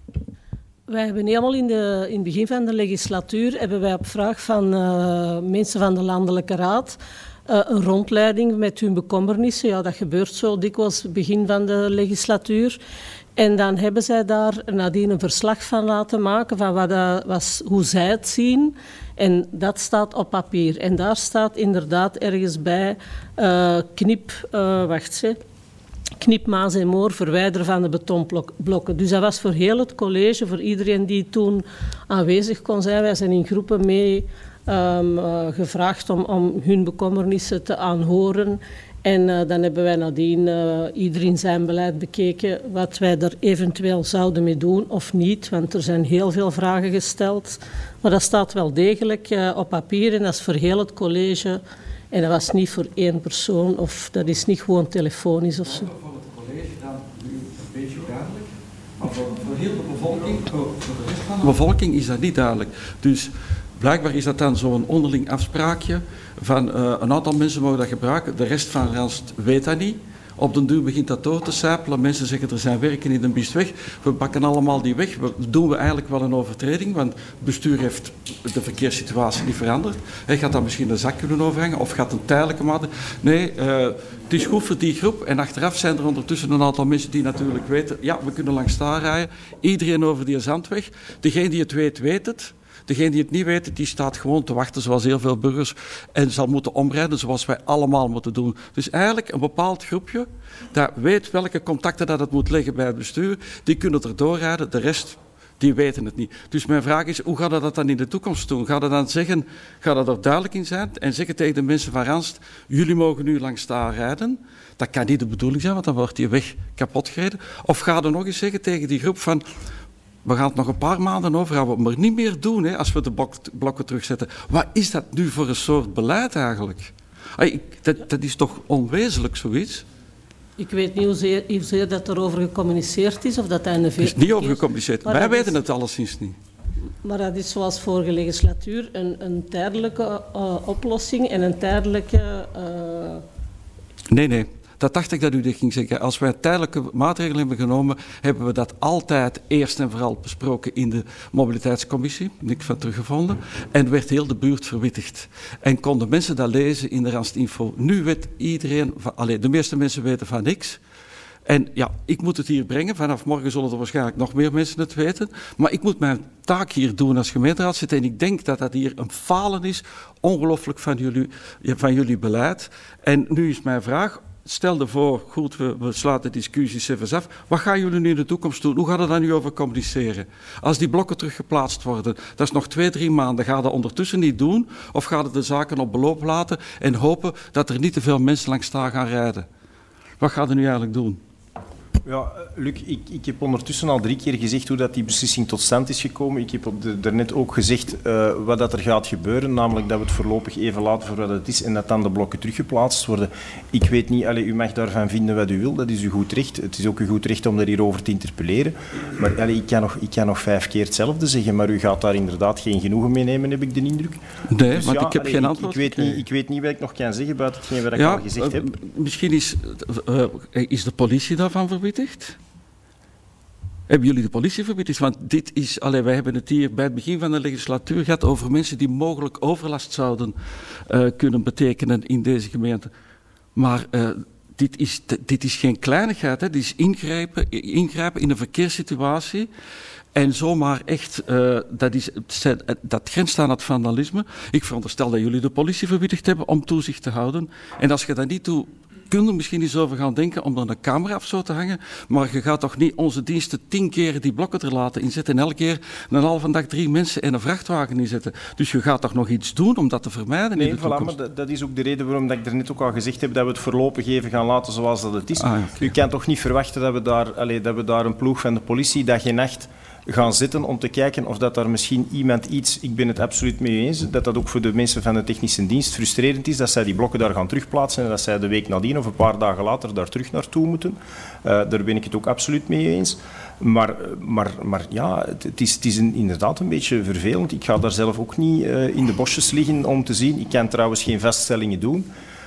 Wij hebben helemaal in het begin van de legislatuur hebben wij op vraag van mensen van de Landelijke Raad een rondleiding met hun bekommernissen. Ja, dat gebeurt zo dikwijls begin van de legislatuur. En dan hebben zij daar nadien een verslag van laten maken van wat dat was, hoe zij het zien. En dat staat op papier. En daar staat inderdaad ergens bij knip Maas en Moor verwijderen van de betonblokken. Dus dat was voor heel het college, voor iedereen die toen aanwezig kon zijn. Wij zijn in groepen mee gevraagd om hun bekommernissen te aanhoren. En dan hebben wij nadien iedereen zijn beleid bekeken wat wij er eventueel zouden mee doen of niet. Want er zijn heel veel vragen gesteld. Maar dat staat wel degelijk op papier en dat is voor heel het college. En dat was niet voor één persoon of dat is niet gewoon telefonisch of zo. Voor het college dan nu een beetje duidelijk, maar voor heel de bevolking, voor de rest van de bevolking is dat niet duidelijk. Dus blijkbaar is dat dan zo'n onderling afspraakje van een aantal mensen mogen dat gebruiken, de rest van Randst weet dat niet. Op den duur begint dat door te sijpelen. Mensen zeggen er zijn werken in de biest weg. We pakken allemaal die weg. Doen we eigenlijk wel een overtreding, want het bestuur heeft de verkeerssituatie niet veranderd. Hij gaat dan misschien een zak kunnen overhangen of gaat een tijdelijke maatregel. Nee, het is goed voor die groep. En achteraf zijn er ondertussen een aantal mensen die natuurlijk weten, ja, we kunnen langs daar rijden. Iedereen over die zandweg. Degene die het weet, weet het. Degene die het niet weten, die staat gewoon te wachten zoals heel veel burgers en zal moeten omrijden zoals wij allemaal moeten doen. Dus eigenlijk een bepaald groepje dat weet welke contacten dat het moet leggen bij het bestuur, die kunnen er doorrijden, de rest die weten het niet. Dus mijn vraag is, hoe gaat dat dan in de toekomst doen? Gaat dat dan zeggen, gaat dat er duidelijk in zijn en zeggen tegen de mensen van Randst, jullie mogen nu langs daar rijden? Dat kan niet de bedoeling zijn, want dan wordt die weg kapot gereden. Of gaat er nog eens zeggen tegen die groep van, We gaan het nog een paar maanden overhouden, maar niet meer doen hè, als we de blokken terugzetten. Wat is dat nu voor een soort beleid eigenlijk? Dat is toch onwezenlijk, zoiets? Ik weet niet hoezeer dat erover gecommuniceerd is, of dat in de Er is niet over gecommuniceerd. Wij weten het alleszins niet. Maar dat is zoals vorige legislatuur een tijdelijke oplossing en een tijdelijke... Nee. Dat dacht ik dat u dit ging zeggen. Als wij tijdelijke maatregelen hebben genomen, hebben we dat altijd eerst en vooral besproken in de mobiliteitscommissie. Niks van teruggevonden. En werd heel de buurt verwittigd. En konden mensen dat lezen in de Randstad-info. Nu weet iedereen, de meeste mensen weten van niks. En ja, ik moet het hier brengen. Vanaf morgen zullen er waarschijnlijk nog meer mensen het weten. Maar ik moet mijn taak hier doen als gemeenteraadslid. En ik denk dat dat hier een falen is. Ongelooflijk van jullie beleid. En nu is mijn vraag... Stel je voor, goed, we sluiten de discussies even af. Wat gaan jullie nu in de toekomst doen? Hoe gaat het daar nu over communiceren? Als die blokken teruggeplaatst worden, dat is nog 2-3 maanden. Ga dat ondertussen niet doen? Of gaat het de zaken op beloop laten en hopen dat er niet te veel mensen langs daar gaan rijden? Wat gaat er nu eigenlijk doen? Ja, Luc, ik heb ondertussen al 3 keer gezegd hoe dat die beslissing tot stand is gekomen. Ik heb daarnet ook gezegd wat dat er gaat gebeuren, namelijk dat we het voorlopig even laten voor wat het is en dat dan de blokken teruggeplaatst worden. Ik weet niet, u mag daarvan vinden wat u wil, dat is uw goed recht. Het is ook uw goed recht om daar hierover te interpelleren. Maar ik kan nog 5 keer hetzelfde zeggen, maar u gaat daar inderdaad geen genoegen mee nemen, heb ik de indruk. Nee, dus want ik heb geen antwoord. Ik weet niet wat ik nog kan zeggen buiten hetgeen wat ik al gezegd heb. Misschien is de politie daarvan verwittigd? Hebben jullie de politie verwittigd? Want dit is, wij hebben het hier bij het begin van de legislatuur gehad over mensen die mogelijk overlast zouden kunnen betekenen in deze gemeente. Maar dit is geen kleinigheid, hè? Dit is ingrijpen in een verkeerssituatie. En zomaar echt, dat grenst aan het vandalisme. Ik veronderstel dat jullie de politie verwittigd hebben om toezicht te houden. En als je dat niet doet, kun je er misschien eens over gaan denken om dan een camera of zo te hangen. Maar je gaat toch niet onze diensten 10 keer die blokken er laten inzetten en elke keer een halve dag 3 mensen en een vrachtwagen inzetten. Dus je gaat toch nog iets doen om dat te vermijden in de toekomst? Maar dat is ook de reden waarom dat ik er net ook al gezegd heb dat we het voorlopig even gaan laten zoals dat het is. Okay. U kan toch niet verwachten dat we daar een ploeg van de politie dag en nacht gaan zitten om te kijken of dat daar misschien iemand iets... Ik ben het absoluut mee eens, dat ook voor de mensen van de technische dienst frustrerend is, dat zij die blokken daar gaan terugplaatsen en dat zij de week nadien of een paar dagen later daar terug naartoe moeten. Daar ben ik het ook absoluut mee eens. Maar ja, het is inderdaad een beetje vervelend. Ik ga daar zelf ook niet in de bosjes liggen om te zien. Ik kan trouwens geen vaststellingen doen.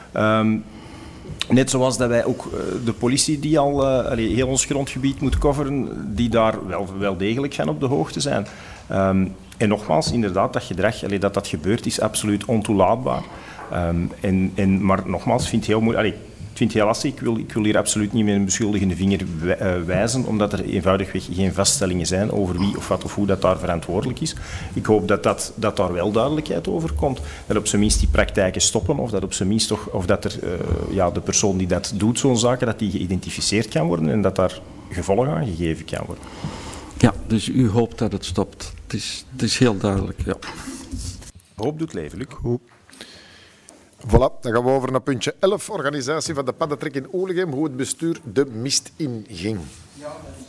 Net zoals dat wij ook de politie die al heel ons grondgebied moet coveren, die daar wel degelijk van op de hoogte zijn. En nogmaals, inderdaad, dat gedrag, dat gebeurt, is absoluut ontoelaatbaar. Maar nogmaals, vind het heel moeilijk. Ik vind het heel lastig. Ik wil hier absoluut niet met een beschuldigende vinger wijzen, omdat er eenvoudigweg geen vaststellingen zijn over wie of wat of hoe dat daar verantwoordelijk is. Ik hoop dat daar wel duidelijkheid over komt. Dat op zijn minst die praktijken stoppen, of dat op zijn minst of dat er de persoon die dat doet, zo'n zaken, dat die geïdentificeerd kan worden en dat daar gevolgen aan gegeven kan worden. Ja, dus u hoopt dat het stopt. Het is heel duidelijk, ja. Hoop doet leven, Luc. Goed. Voilà, dan gaan we over naar puntje 11, organisatie van de paddentrek in Oelegem, hoe het bestuur de mist inging. Ja,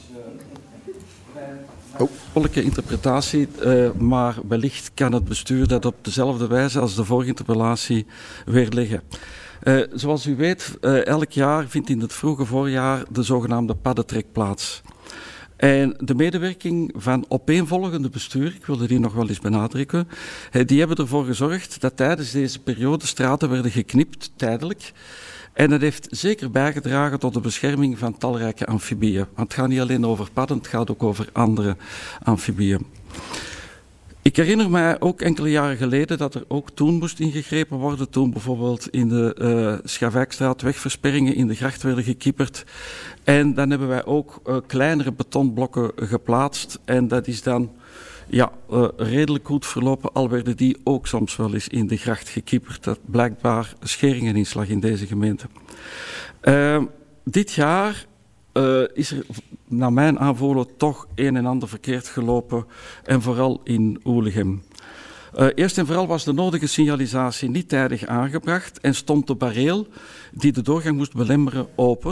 dat is een interpretatie, maar wellicht kan het bestuur dat op dezelfde wijze als de vorige interpellatie weerleggen. Zoals u weet, elk jaar vindt in het vroege voorjaar de zogenaamde paddentrek plaats. En de medewerking van opeenvolgende bestuur, ik wilde die nog wel eens benadrukken, die hebben ervoor gezorgd dat tijdens deze periode straten werden geknipt, tijdelijk. En dat heeft zeker bijgedragen tot de bescherming van talrijke amfibieën. Want het gaat niet alleen over padden, het gaat ook over andere amfibieën. Ik herinner mij ook enkele jaren geleden dat er ook toen moest ingegrepen worden. Toen bijvoorbeeld in de Schawijkstraat wegversperringen in de gracht werden gekieperd. En dan hebben wij ook kleinere betonblokken geplaatst. En dat is dan redelijk goed verlopen, al werden die ook soms wel eens in de gracht gekieperd. Dat blijkbaar scheringeninslag in deze gemeente. Dit jaar is er naar mijn aanvoelen toch een en ander verkeerd gelopen en vooral in Oelegem. Eerst en vooral was de nodige signalisatie niet tijdig aangebracht en stond de bareel die de doorgang moest belemmeren open.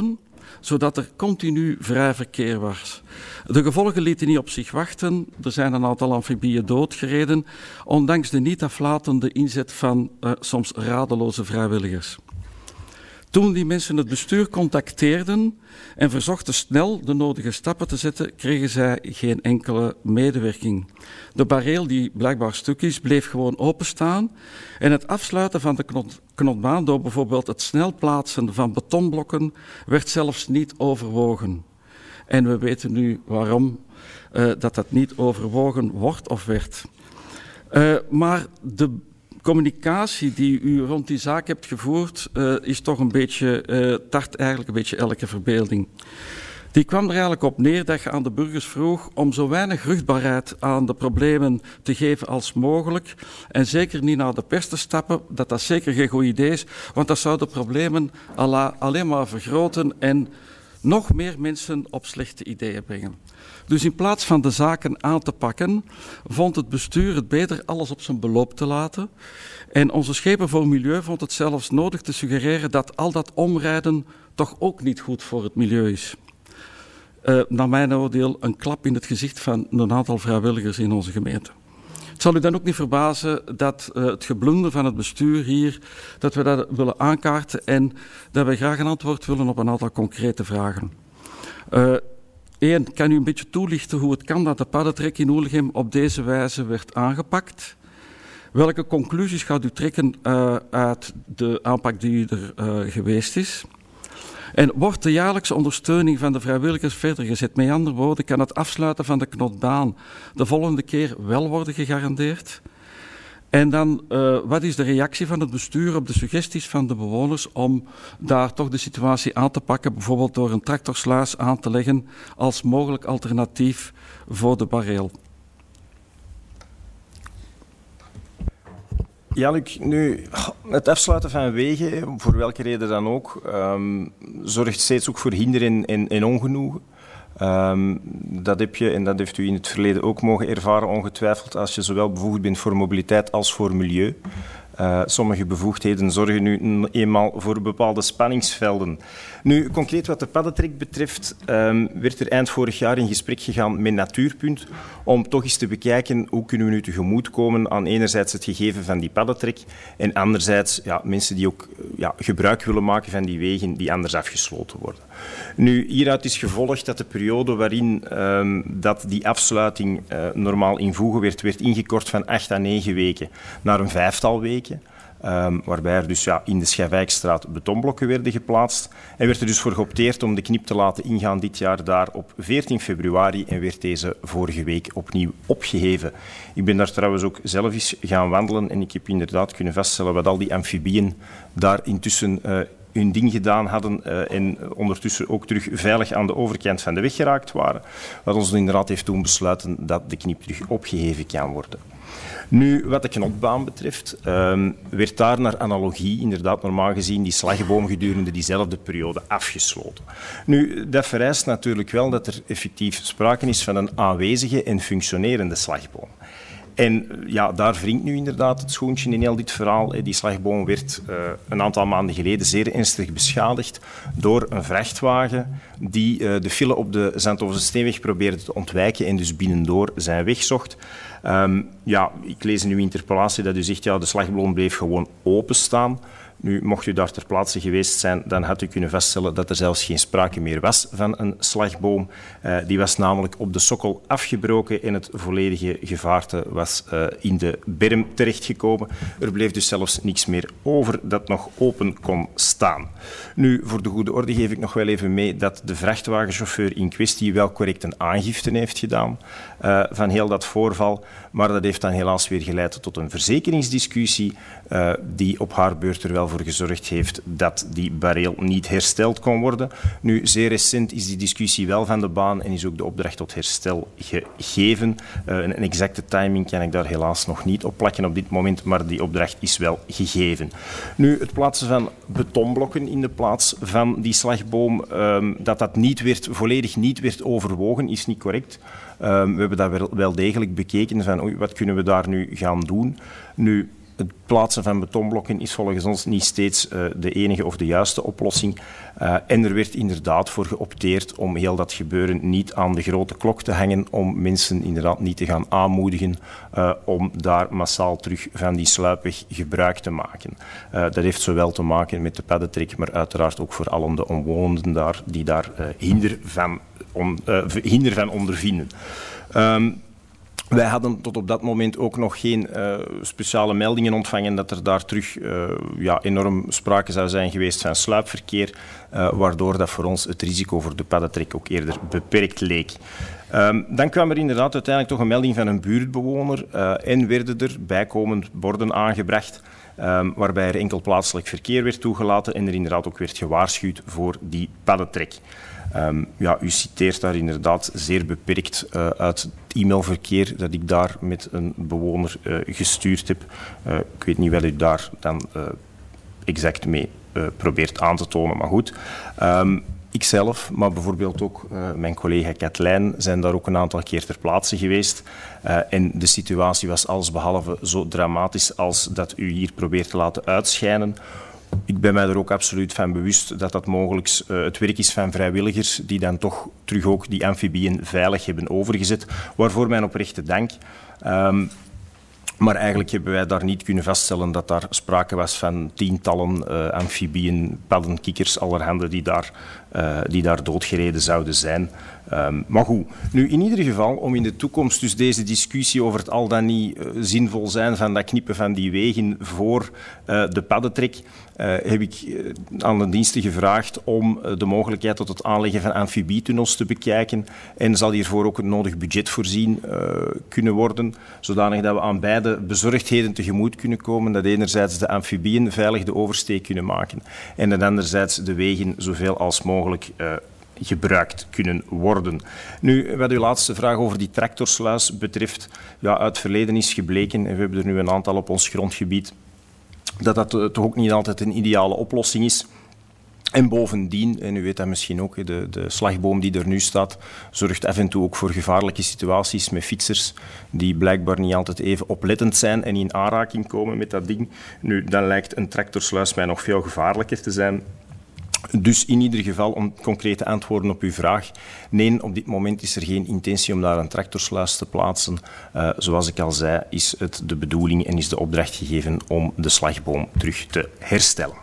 zodat er continu vrij verkeer was. De gevolgen lieten niet op zich wachten. Er zijn een aantal amfibieën doodgereden, ondanks de niet aflatende inzet van soms radeloze vrijwilligers. Toen die mensen het bestuur contacteerden en verzochten snel de nodige stappen te zetten, kregen zij geen enkele medewerking. De bareel, die blijkbaar stuk is, bleef gewoon openstaan en het afsluiten van de knotbaan door bijvoorbeeld het snel plaatsen van betonblokken werd zelfs niet overwogen. En we weten nu waarom dat niet overwogen wordt of werd. Maar de communicatie die u rond die zaak hebt gevoerd, is toch een beetje, tart eigenlijk een beetje elke verbeelding. Die kwam er eigenlijk op neer dat je aan de burgers vroeg om zo weinig ruchtbaarheid aan de problemen te geven als mogelijk en zeker niet naar de pers te stappen, dat zeker geen goed idee is, want dat zou de problemen alleen maar vergroten en nog meer mensen op slechte ideeën brengen. Dus in plaats van de zaken aan te pakken, vond het bestuur het beter alles op zijn beloop te laten. En onze Schepen voor Milieu vond het zelfs nodig te suggereren dat al dat omrijden toch ook niet goed voor het milieu is. Naar mijn oordeel een klap in het gezicht van een aantal vrijwilligers in onze gemeente. Het zal u dan ook niet verbazen dat het geblunder van het bestuur hier, dat we dat willen aankaarten en dat we graag een antwoord willen op een aantal concrete vragen. Eén, kan u een beetje toelichten hoe het kan dat de paddentrek in Oelegem op deze wijze werd aangepakt? Welke conclusies gaat u trekken uit de aanpak die er geweest is? En wordt de jaarlijkse ondersteuning van de vrijwilligers verder gezet? Met andere woorden, kan het afsluiten van de knotbaan de volgende keer wel worden gegarandeerd? En dan, wat is de reactie van het bestuur op de suggesties van de bewoners om daar toch de situatie aan te pakken, bijvoorbeeld door een tractorsluis aan te leggen als mogelijk alternatief voor de bareel? Ja, Luc, nu, het afsluiten van wegen, voor welke reden dan ook, zorgt steeds ook voor hinder en ongenoegen. Dat heb je, en dat heeft u in het verleden ook mogen ervaren, ongetwijfeld, als je zowel bevoegd bent voor mobiliteit als voor milieu. Sommige bevoegdheden zorgen nu eenmaal voor bepaalde spanningsvelden. Nu, concreet wat de paddentrek betreft, werd er eind vorig jaar in gesprek gegaan met Natuurpunt om toch eens te bekijken hoe kunnen we nu tegemoetkomen aan enerzijds het gegeven van die paddentrek en anderzijds mensen die ook gebruik willen maken van die wegen die anders afgesloten worden. Nu, hieruit is gevolgd dat de periode waarin dat die afsluiting normaal invoegen werd ingekort van 8 à 9 weken naar een 5-tal weken. Waarbij er dus in de Schawijkstraat betonblokken werden geplaatst. En werd er dus voor geopteerd om de knip te laten ingaan dit jaar daar op 14 februari en werd deze vorige week opnieuw opgeheven. Ik ben daar trouwens ook zelf eens gaan wandelen en ik heb inderdaad kunnen vaststellen wat al die amfibieën daar intussen hun ding gedaan hadden en ondertussen ook terug veilig aan de overkant van de weg geraakt waren. Wat ons inderdaad heeft doen besluiten dat de knip terug opgeheven kan worden. Nu, wat de knotbaan betreft, werd daar naar analogie inderdaad normaal gezien die slagboom gedurende diezelfde periode afgesloten. Nu, dat vereist natuurlijk wel dat er effectief sprake is van een aanwezige en functionerende slagboom. En daar wringt nu inderdaad het schoentje in heel dit verhaal. Die slagboom werd een aantal maanden geleden zeer ernstig beschadigd door een vrachtwagen die de file op de Zandhovense Steenweg probeerde te ontwijken en dus binnendoor zijn weg zocht. Ik lees in uw interpellatie dat u zegt de slagboom bleef gewoon openstaan. Nu, mocht u daar ter plaatse geweest zijn, dan had u kunnen vaststellen dat er zelfs geen sprake meer was van een slagboom. Die was namelijk op de sokkel afgebroken en het volledige gevaarte was in de berm terechtgekomen. Er bleef dus zelfs niks meer over dat nog open kon staan. Nu, voor de goede orde geef ik nog wel even mee dat de vrachtwagenchauffeur in kwestie wel correct een aangifte heeft gedaan van heel dat voorval. Maar dat heeft dan helaas weer geleid tot een verzekeringsdiscussie die op haar beurt er wel voor gezorgd heeft dat die bareel niet hersteld kon worden. Nu, zeer recent is die discussie wel van de baan en is ook de opdracht tot herstel gegeven. Een exacte timing kan ik daar helaas nog niet op plakken op dit moment, maar die opdracht is wel gegeven. Nu, het plaatsen van betonblokken in de plaats van die slagboom, dat volledig niet werd overwogen, is niet correct. We hebben dat wel degelijk bekeken van wat kunnen we daar nu gaan doen. Nu, het plaatsen van betonblokken is volgens ons niet steeds de enige of de juiste oplossing. En er werd inderdaad voor geopteerd om heel dat gebeuren niet aan de grote klok te hangen, om mensen inderdaad niet te gaan aanmoedigen om daar massaal terug van die sluipweg gebruik te maken. Dat heeft zowel te maken met de paddentrek, maar uiteraard ook voor allen de omwonenden daar, die daar hinder van ondervinden. Wij hadden tot op dat moment ook nog geen speciale meldingen ontvangen dat er daar terug enorm sprake zou zijn geweest van sluipverkeer, waardoor dat voor ons het risico voor de paddentrek ook eerder beperkt leek. Dan kwam er inderdaad uiteindelijk toch een melding van een buurtbewoner en werden er bijkomend borden aangebracht waarbij er enkel plaatselijk verkeer werd toegelaten en er inderdaad ook werd gewaarschuwd voor die paddentrek. U citeert daar inderdaad zeer beperkt uit het e-mailverkeer dat ik daar met een bewoner gestuurd heb. Ik weet niet wat u daar dan exact mee probeert aan te tonen, maar goed. Ikzelf, maar bijvoorbeeld ook mijn collega Katlijn, zijn daar ook een aantal keer ter plaatse geweest. En de situatie was allesbehalve zo dramatisch als dat u hier probeert te laten uitschijnen. Ik ben mij er ook absoluut van bewust dat dat mogelijk het werk is van vrijwilligers die dan toch terug ook die amfibieën veilig hebben overgezet. Waarvoor mijn oprechte dank. Maar eigenlijk hebben wij daar niet kunnen vaststellen dat daar sprake was van tientallen amfibieën, paddenkikkers, allerhande die daar doodgereden zouden zijn. Maar goed, nu in ieder geval om in de toekomst dus deze discussie over het al dan niet zinvol zijn van dat knippen van die wegen voor de paddentrek, heb ik aan de diensten gevraagd om de mogelijkheid tot het aanleggen van amfibietunnels te bekijken en zal hiervoor ook het nodig budget voorzien kunnen worden, zodanig dat we aan beide bezorgdheden tegemoet kunnen komen, dat enerzijds de amfibieën veilig de oversteek kunnen maken en dat anderzijds de wegen zoveel als mogelijk gebruikt kunnen worden. Nu, wat uw laatste vraag over die tractorsluis betreft, uit het verleden is gebleken, en we hebben er nu een aantal op ons grondgebied, dat toch ook niet altijd een ideale oplossing is. En bovendien, en u weet dat misschien ook, de slagboom die er nu staat, zorgt af en toe ook voor gevaarlijke situaties met fietsers die blijkbaar niet altijd even oplettend zijn en in aanraking komen met dat ding. Nu, dan lijkt een tractorsluis mij nog veel gevaarlijker te zijn. Dus in ieder geval, om concreet te antwoorden op uw vraag, nee, op dit moment is er geen intentie om daar een tractorsluis te plaatsen. Zoals ik al zei, is het de bedoeling en is de opdracht gegeven om de slagboom terug te herstellen.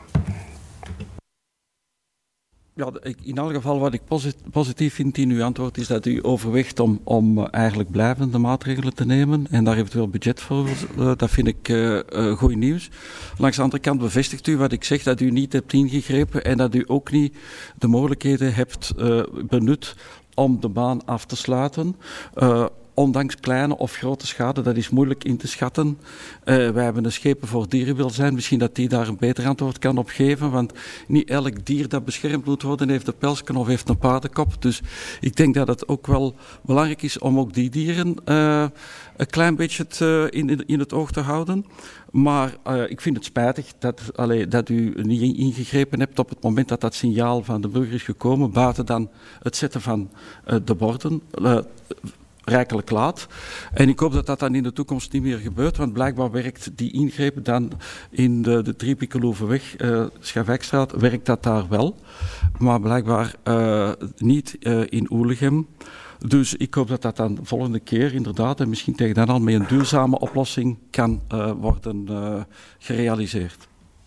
Ja, in elk geval wat ik positief vind in uw antwoord is dat u overweegt om eigenlijk blijvende maatregelen te nemen en daar eventueel budget voor. Dat vind ik goed nieuws. Langs de andere kant bevestigt u wat ik zeg, dat u niet hebt ingegrepen en dat u ook niet de mogelijkheden hebt benut om de baan af te sluiten. Ondanks kleine of grote schade, dat is moeilijk in te schatten. Wij hebben een schepen voor dierenwelzijn. Misschien dat die daar een beter antwoord kan op geven. Want niet elk dier dat beschermd moet worden heeft een pelsken of heeft een paardenkop. Dus ik denk dat het ook wel belangrijk is om ook die dieren een klein beetje in het oog te houden. Maar ik vind het spijtig dat u niet ingegrepen hebt op het moment dat dat signaal van de burger is gekomen. Buiten dan het zetten van de borden. Rijkelijk laat. En ik hoop dat dat dan in de toekomst niet meer gebeurt, want blijkbaar werkt die ingreep dan in de Driepikkeloevenweg, Schaafwijkstraat, werkt dat daar wel, maar blijkbaar niet in Oelegem. Dus ik hoop dat dat dan de volgende keer inderdaad, en misschien tegen dan al met een duurzame oplossing kan worden gerealiseerd.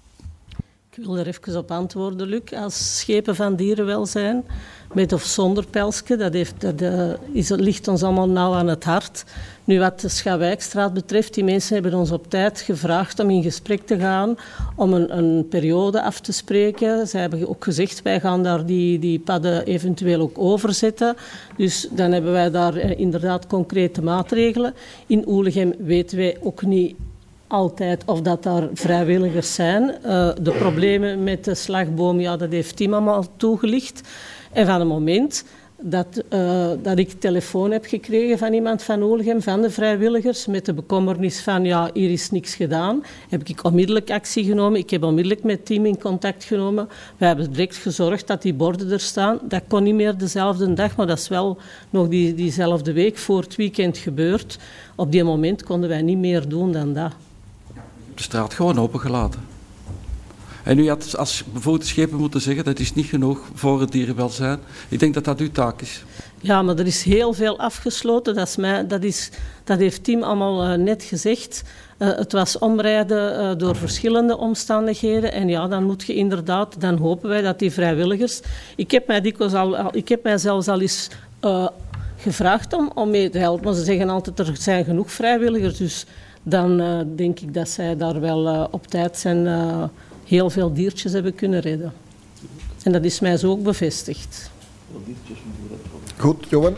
Ik wil er even op antwoorden, Luc. Als schepen van dierenwelzijn, met of zonder pelsje, dat ligt ons allemaal nauw aan het hart. Nu, wat de Schaafwijkstraat betreft, die mensen hebben ons op tijd gevraagd om in gesprek te gaan, om een periode af te spreken. Zij hebben ook gezegd, wij gaan daar die padden eventueel ook overzetten. Dus dan hebben wij daar inderdaad concrete maatregelen. In Oelegem weten wij ook niet altijd of dat daar vrijwilligers zijn. De problemen met de slagboom, dat heeft Tim allemaal toegelicht. En van het moment dat ik telefoon heb gekregen van iemand van Oelegem, van de vrijwilligers, met de bekommernis van, hier is niks gedaan, heb ik onmiddellijk actie genomen. Ik heb onmiddellijk met Tim in contact genomen. We hebben direct gezorgd dat die borden er staan. Dat kon niet meer dezelfde dag, maar dat is wel nog diezelfde week voor het weekend gebeurd. Op die moment konden wij niet meer doen dan dat. de straat gewoon opengelaten. En u had als bevoegde schepen moeten zeggen, dat is niet genoeg voor het dierenwelzijn. Ik denk dat dat uw taak is. Ja, maar er is heel veel afgesloten. Dat heeft Tim allemaal net gezegd. Het was omrijden door verschillende omstandigheden. En ja, dan moet je inderdaad, dan hopen wij dat die vrijwilligers... Ik heb mij zelfs al eens gevraagd om mee te helpen. Maar ze zeggen altijd, er zijn genoeg vrijwilligers. Dus dan denk ik dat zij daar wel op tijd zijn... heel veel diertjes hebben kunnen redden. En dat is mij zo ook bevestigd. Goed, Johan?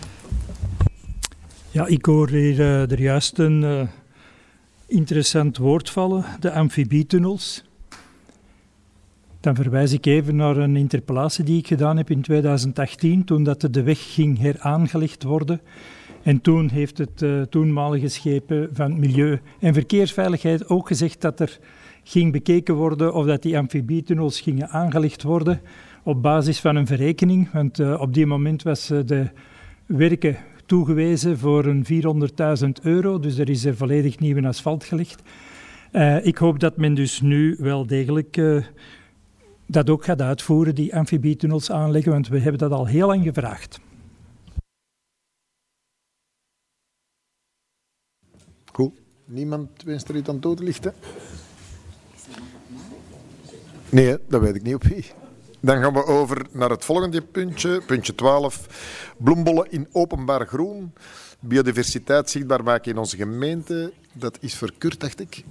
Ja, ik hoor hier er juist een interessant woord vallen, de amfibietunnels. Dan verwijs ik even naar een interpellatie die ik gedaan heb in 2018, toen dat de weg ging heraangelegd worden. En toen heeft het toenmalige schepen van Milieu en Verkeersveiligheid ook gezegd dat er ging bekeken worden of dat die amfibietunnels gingen aangelegd worden op basis van een verrekening. Want op die moment was de werken toegewezen voor een €400.000, dus er is er volledig nieuwe asfalt gelegd. Ik hoop dat men dus nu wel degelijk dat ook gaat uitvoeren, die amfibietunnels aanleggen, want we hebben dat al heel lang gevraagd. Goed. Niemand wenst er iets aan toe te lichten? Nee, dat weet ik niet op wie. Dan gaan we over naar het volgende puntje, puntje 12. Bloembollen in openbaar groen. Biodiversiteit zichtbaar maken in onze gemeente. Dat is verkurt, dacht ik.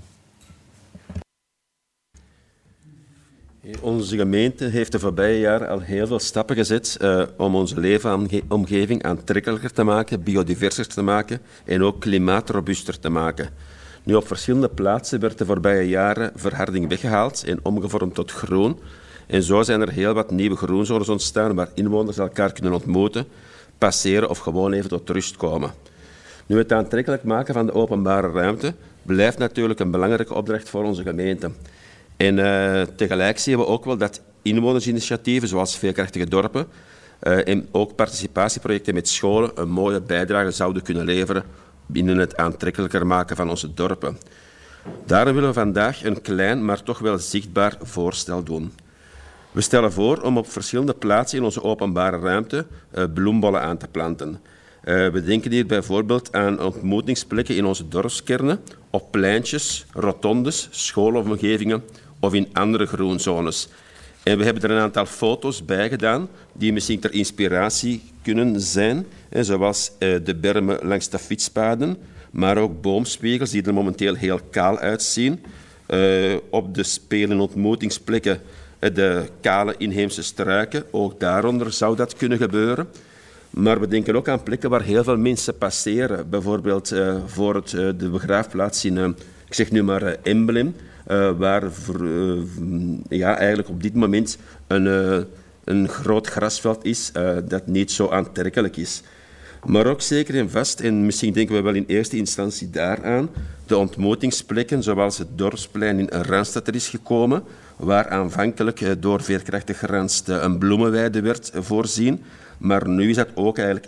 Onze gemeente heeft de voorbije jaren al heel veel stappen gezet om onze leefomgeving aantrekkelijker te maken, biodiverser te maken en ook klimaatrobuuster te maken. Nu, op verschillende plaatsen werd de voorbije jaren verharding weggehaald en omgevormd tot groen. En zo zijn er heel wat nieuwe groenzones ontstaan waar inwoners elkaar kunnen ontmoeten, passeren of gewoon even tot rust komen. Nu, het aantrekkelijk maken van de openbare ruimte blijft natuurlijk een belangrijke opdracht voor onze gemeente. En tegelijk zien we ook wel dat inwonersinitiatieven zoals Veerkrachtige Dorpen en ook participatieprojecten met scholen een mooie bijdrage zouden kunnen leveren binnen het aantrekkelijker maken van onze dorpen. Daarom willen we vandaag een klein, maar toch wel zichtbaar voorstel doen. We stellen voor om op verschillende plaatsen in onze openbare ruimte bloembollen aan te planten. We denken hier bijvoorbeeld aan ontmoetingsplekken in onze dorpskernen, op pleintjes, rotondes, schoolomgevingen of in andere groenzones. En we hebben er een aantal foto's bij gedaan die misschien ter inspiratie kunnen zijn, zoals de bermen langs de fietspaden, maar ook boomspiegels die er momenteel heel kaal uitzien. Op de spelen ontmoetingsplekken de kale inheemse struiken, ook daaronder zou dat kunnen gebeuren. Maar we denken ook aan plekken waar heel veel mensen passeren. Bijvoorbeeld voor de begraafplaats in, ik zeg nu maar Emblem, waar eigenlijk op dit moment een groot grasveld is dat niet zo aantrekkelijk is. Maar ook zeker en vast, en misschien denken we wel in eerste instantie daaraan, de ontmoetingsplekken zoals het dorpsplein in Randstad er is gekomen, waar aanvankelijk door Veerkrachtig Randst een bloemenweide werd voorzien. Maar nu is dat ook eigenlijk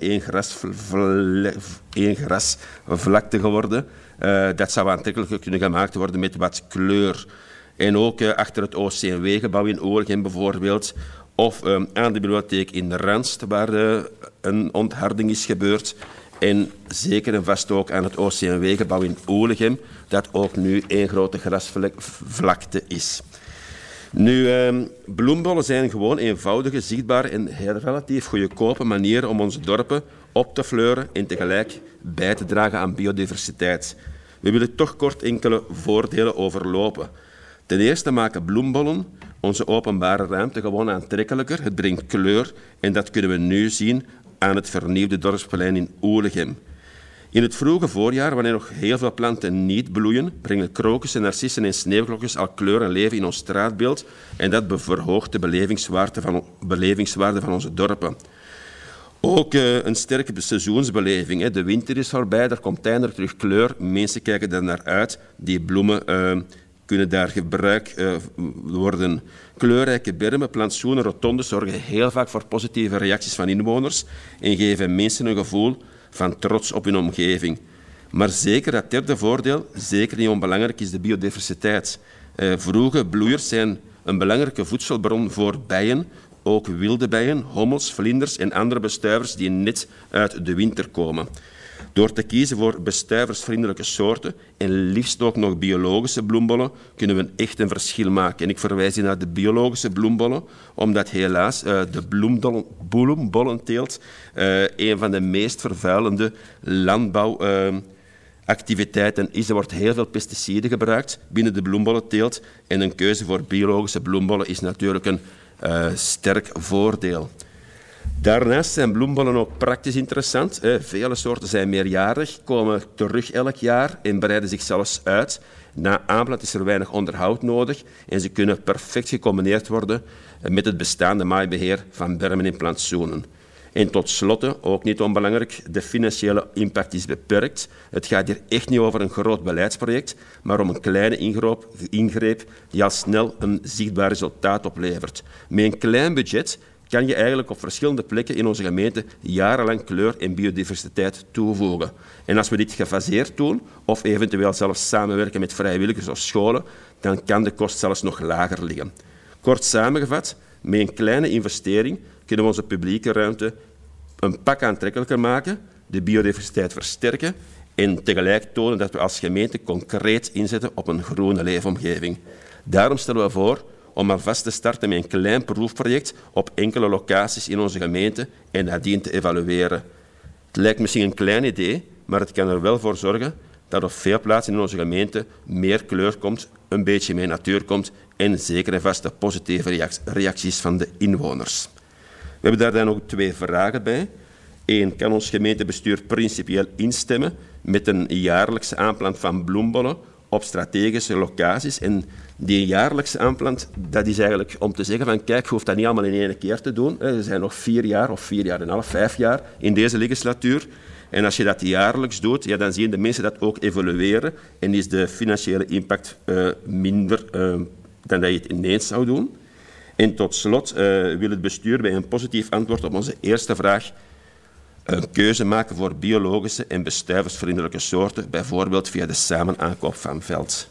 één grasvlakte geworden. Dat zou aantrekkelijker kunnen gemaakt worden met wat kleur. En ook achter het OCMW-gebouw in Oorlegem bijvoorbeeld. Of aan de bibliotheek in Randst, waar een ontharding is gebeurd. En zeker en vast ook aan het OCMW-gebouw in Oorlegem, dat ook nu één grote grasvlakte is. Nu, bloembollen zijn gewoon eenvoudige, zichtbare en relatief goedkope manieren om onze dorpen op te fleuren en tegelijk bij te dragen aan biodiversiteit. We willen toch kort enkele voordelen overlopen. Ten eerste maken bloembollen onze openbare ruimte gewoon aantrekkelijker. Het brengt kleur en dat kunnen we nu zien aan het vernieuwde dorpsplein in Oerlegem. In het vroege voorjaar, wanneer nog heel veel planten niet bloeien, brengen krokussen, narcissen en sneeuwklokjes al kleur en leven in ons straatbeeld en dat verhoogt de belevingswaarde van onze dorpen. Ook een sterke seizoensbeleving. De winter is voorbij, er komt eindelijk terug kleur. Mensen kijken er naar uit. Die bloemen kunnen daar gebruikt worden. Kleurrijke bermen, plantsoenen, rotondes zorgen heel vaak voor positieve reacties van inwoners en geven mensen een gevoel van trots op hun omgeving. Maar zeker dat derde voordeel, zeker niet onbelangrijk, is de biodiversiteit. Vroege bloeiers zijn een belangrijke voedselbron voor bijen, ook wilde bijen, hommels, vlinders en andere bestuivers die net uit de winter komen. Door te kiezen voor bestuiversvriendelijke soorten en liefst ook nog biologische bloembollen kunnen we echt een verschil maken. En ik verwijs hier naar de biologische bloembollen, omdat helaas de bloembollenteelt een van de meest vervuilende landbouwactiviteiten is. Er wordt heel veel pesticiden gebruikt binnen de bloembollenteelt en een keuze voor biologische bloembollen is natuurlijk een sterk voordeel. Daarnaast zijn bloembollen ook praktisch interessant. Vele soorten zijn meerjarig, komen terug elk jaar en breiden zich zelfs uit. Na aanplant is er weinig onderhoud nodig en ze kunnen perfect gecombineerd worden met het bestaande maaibeheer van bermen en plantsoenen. En tot slot, ook niet onbelangrijk, de financiële impact is beperkt. Het gaat hier echt niet over een groot beleidsproject, maar om een kleine ingreep die al snel een zichtbaar resultaat oplevert. Met een klein budget kan je eigenlijk op verschillende plekken in onze gemeente jarenlang kleur en biodiversiteit toevoegen. En als we dit gefaseerd doen, of eventueel zelfs samenwerken met vrijwilligers of scholen, dan kan de kost zelfs nog lager liggen. Kort samengevat, met een kleine investering kunnen we onze publieke ruimte een pak aantrekkelijker maken, de biodiversiteit versterken en tegelijk tonen dat we als gemeente concreet inzetten op een groene leefomgeving. Daarom stellen we voor om alvast te starten met een klein proefproject op enkele locaties in onze gemeente en nadien te evalueren. Het lijkt misschien een klein idee, maar het kan er wel voor zorgen dat op veel plaatsen in onze gemeente meer kleur komt, een beetje meer natuur komt en zeker en vast de positieve reacties van de inwoners. We hebben daar dan ook 2 vragen bij. 1. Kan ons gemeentebestuur principieel instemmen met een jaarlijkse aanplant van bloembollen op strategische locaties? En die jaarlijkse aanplant, dat is eigenlijk om te zeggen van kijk, je hoeft dat niet allemaal in 1 keer te doen. Er zijn nog 4 jaar of 4 jaar en half, 5 jaar in deze legislatuur. En als je dat jaarlijks doet, ja, dan zien de mensen dat ook evolueren en is de financiële impact minder dan dat je het ineens zou doen. En tot slot wil het bestuur bij een positief antwoord op onze eerste vraag een keuze maken voor biologische en bestuiversvriendelijke soorten, bijvoorbeeld via de samenaankoop van veld.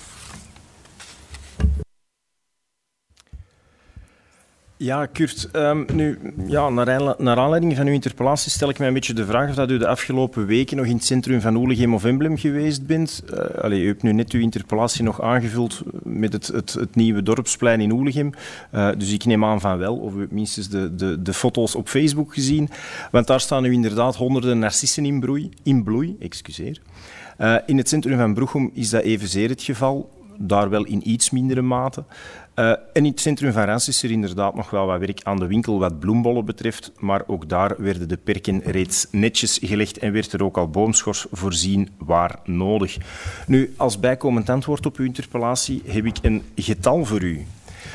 Ja, Kurt. Naar aanleiding van uw interpellatie stel ik mij een beetje de vraag of dat u de afgelopen weken nog in het centrum van Oelegem of Emblem geweest bent. U hebt nu net uw interpellatie nog aangevuld met het nieuwe dorpsplein in Oelegem. Dus ik neem aan van wel, of u hebt minstens de foto's op Facebook gezien. Want daar staan nu inderdaad honderden narcissen in bloei. In het centrum van Broegem is dat evenzeer het geval. Daar wel in iets mindere mate. En in het centrum van Rans is er inderdaad nog wel wat werk aan de winkel wat bloembollen betreft, maar ook daar werden de perken reeds netjes gelegd en werd er ook al boomschors voorzien waar nodig. Nu, als bijkomend antwoord op uw interpellatie heb ik een getal voor u.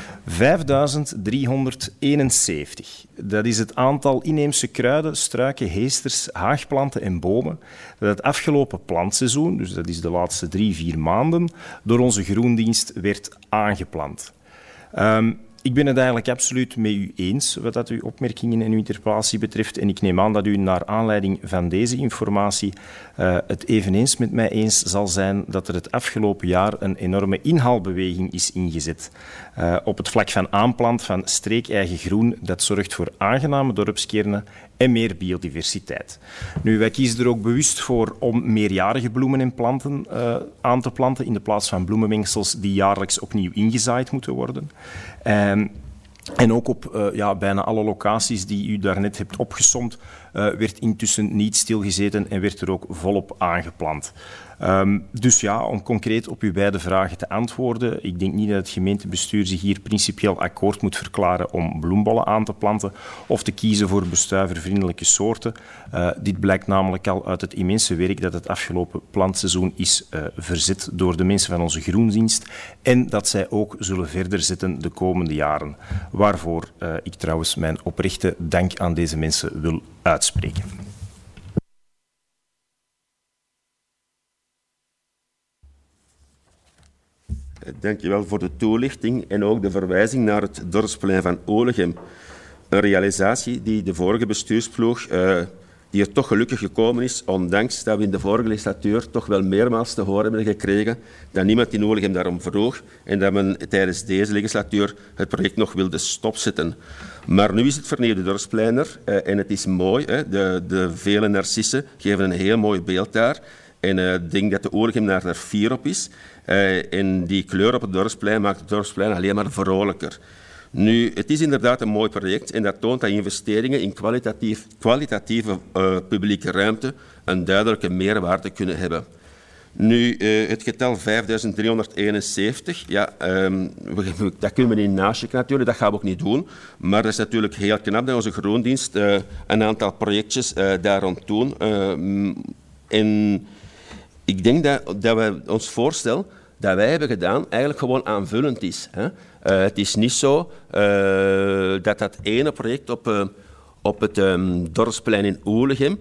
5371. Dat is het aantal inheemse kruiden, struiken, heesters, haagplanten en bomen dat het afgelopen plantseizoen, dus dat is de laatste 3-4 maanden, door onze groendienst werd aangeplant. Ik ben het eigenlijk absoluut met u eens wat dat uw opmerkingen en uw interpellatie betreft. En ik neem aan dat u naar aanleiding van deze informatie het eveneens met mij eens zal zijn dat er het afgelopen jaar een enorme inhaalbeweging is ingezet. Op het vlak van aanplant van streekeigen groen, dat zorgt voor aangename dorpskernen en meer biodiversiteit. Nu, wij kiezen er ook bewust voor om meerjarige bloemen en planten aan te planten in de plaats van bloemenmengsels die jaarlijks opnieuw ingezaaid moeten worden. En ook op bijna alle locaties die u daarnet hebt opgesomd, werd intussen niet stilgezeten en werd er ook volop aangeplant. Dus ja, om concreet op uw beide vragen te antwoorden, ik denk niet dat het gemeentebestuur zich hier principieel akkoord moet verklaren om bloembollen aan te planten of te kiezen voor bestuivervriendelijke soorten. Dit blijkt namelijk al uit het immense werk dat het afgelopen plantseizoen is verzet door de mensen van onze groendienst en dat zij ook zullen verder zetten de komende jaren. Waarvoor ik trouwens mijn oprechte dank aan deze mensen wil uitspreken. Dank je wel voor de toelichting en ook de verwijzing naar het dorpsplein van Oelegem. Een realisatie die de vorige bestuursploeg die er toch gelukkig gekomen is, ondanks dat we in de vorige legislatuur toch wel meermaals te horen hebben gekregen dat niemand in Oelegem daarom vroeg en dat men tijdens deze legislatuur het project nog wilde stopzetten. Maar nu is het vernieuwde dorpsplein er en het is mooi. Hè. De vele narcissen geven een heel mooi beeld daar. En ik denk dat de Oelegem daar fier op is. En die kleur op het dorpsplein maakt het dorpsplein alleen maar vrolijker. Nu, het is inderdaad een mooi project en dat toont dat investeringen in kwalitatieve publieke ruimte een duidelijke meerwaarde kunnen hebben. Nu, het getal 5371, ja, dat kunnen we niet nachecken natuurlijk, dat gaan we ook niet doen. Maar dat is natuurlijk heel knap dat onze groendienst een aantal projectjes daar rond doen. En ik denk dat we ons voorstel dat wij hebben gedaan eigenlijk gewoon aanvullend is. Hè. Het is niet zo dat ene project op het dorpsplein in Oelegem,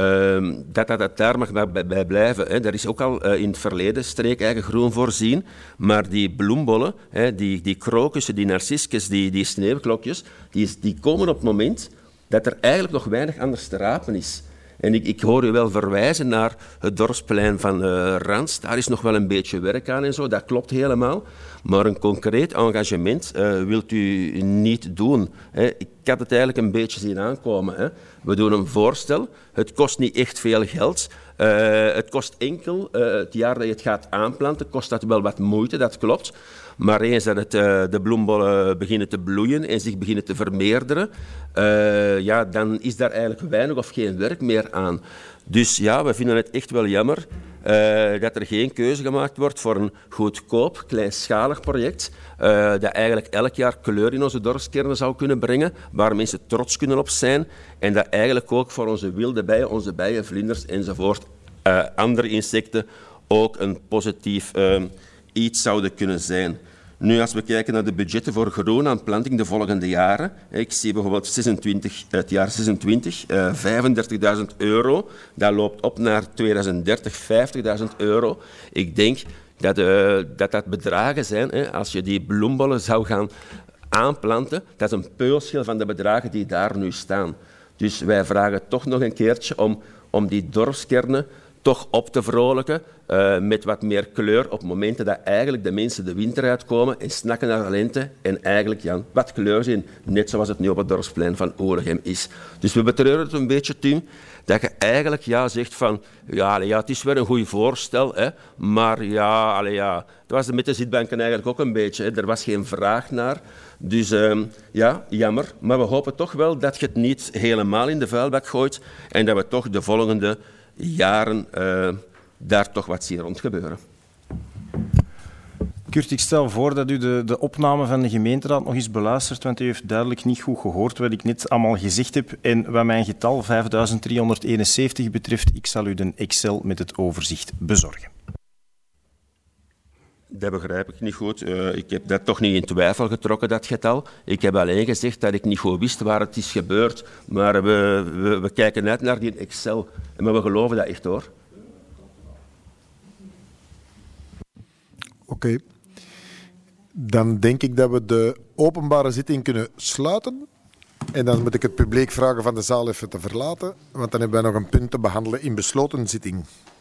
dat daar mag bij blijven. Hè. Daar is ook al in het verleden streek-eigen groen voorzien, maar die bloembollen, hè, die krokussen, die narcisjes, die sneeuwklokjes, die komen op het moment dat er eigenlijk nog weinig anders te rapen is. En ik hoor u wel verwijzen naar het dorpsplein van Rans. Daar is nog wel een beetje werk aan en zo, dat klopt helemaal. Maar een concreet engagement wilt u niet doen. Hè. Ik had het eigenlijk een beetje zien aankomen. Hè. We doen een voorstel. Het kost niet echt veel geld. Het kost enkel, het jaar dat je het gaat aanplanten, kost dat wel wat moeite, dat klopt. Maar eens dat de bloembollen beginnen te bloeien en zich beginnen te vermeerderen, ja, dan is daar eigenlijk weinig of geen werk meer aan. Dus ja, we vinden het echt wel jammer dat er geen keuze gemaakt wordt voor een goedkoop, kleinschalig project dat eigenlijk elk jaar kleur in onze dorpskernen zou kunnen brengen, waar mensen trots kunnen op zijn en dat eigenlijk ook voor onze wilde bijen, onze bijen, vlinders enzovoort, andere insecten ook een positief iets zouden kunnen zijn. Nu, als we kijken naar de budgetten voor groenaanplanting de volgende jaren, ik zie bijvoorbeeld het jaar 26, 35.000 euro. Dat loopt op naar 2030, 50.000 euro. Ik denk dat bedragen zijn, als je die bloembollen zou gaan aanplanten, dat is een peulschil van de bedragen die daar nu staan. Dus wij vragen toch nog een keertje om die dorpskernen toch op te vrolijken met wat meer kleur op momenten dat eigenlijk de mensen de winter uitkomen en snakken naar de lente en eigenlijk wat kleur zien, net zoals het nu op het dorpsplein van Oelegem is. Dus we betreuren het een beetje, Tim, dat je eigenlijk zegt van het is wel een goed voorstel, hè, maar het was met de zitbanken eigenlijk ook een beetje. Hè, er was geen vraag naar. Dus jammer. Maar we hopen toch wel dat je het niet helemaal in de vuilbak gooit en dat we toch de volgende jaren daar toch wat zien rondgebeuren. Kurt, ik stel voor dat u de opname van de gemeenteraad nog eens beluistert, want u heeft duidelijk niet goed gehoord wat ik net allemaal gezegd heb. En wat mijn getal 5371 betreft, ik zal u de Excel met het overzicht bezorgen. Dat begrijp ik niet goed. Ik heb dat toch niet in twijfel getrokken, dat getal. Ik heb alleen gezegd dat ik niet goed wist waar het is gebeurd. Maar we kijken uit naar die Excel. Maar we geloven dat echt, hoor. Oké. Dan denk ik dat we de openbare zitting kunnen sluiten. En dan moet ik het publiek vragen van de zaal even te verlaten. Want dan hebben wij nog een punt te behandelen in besloten zitting.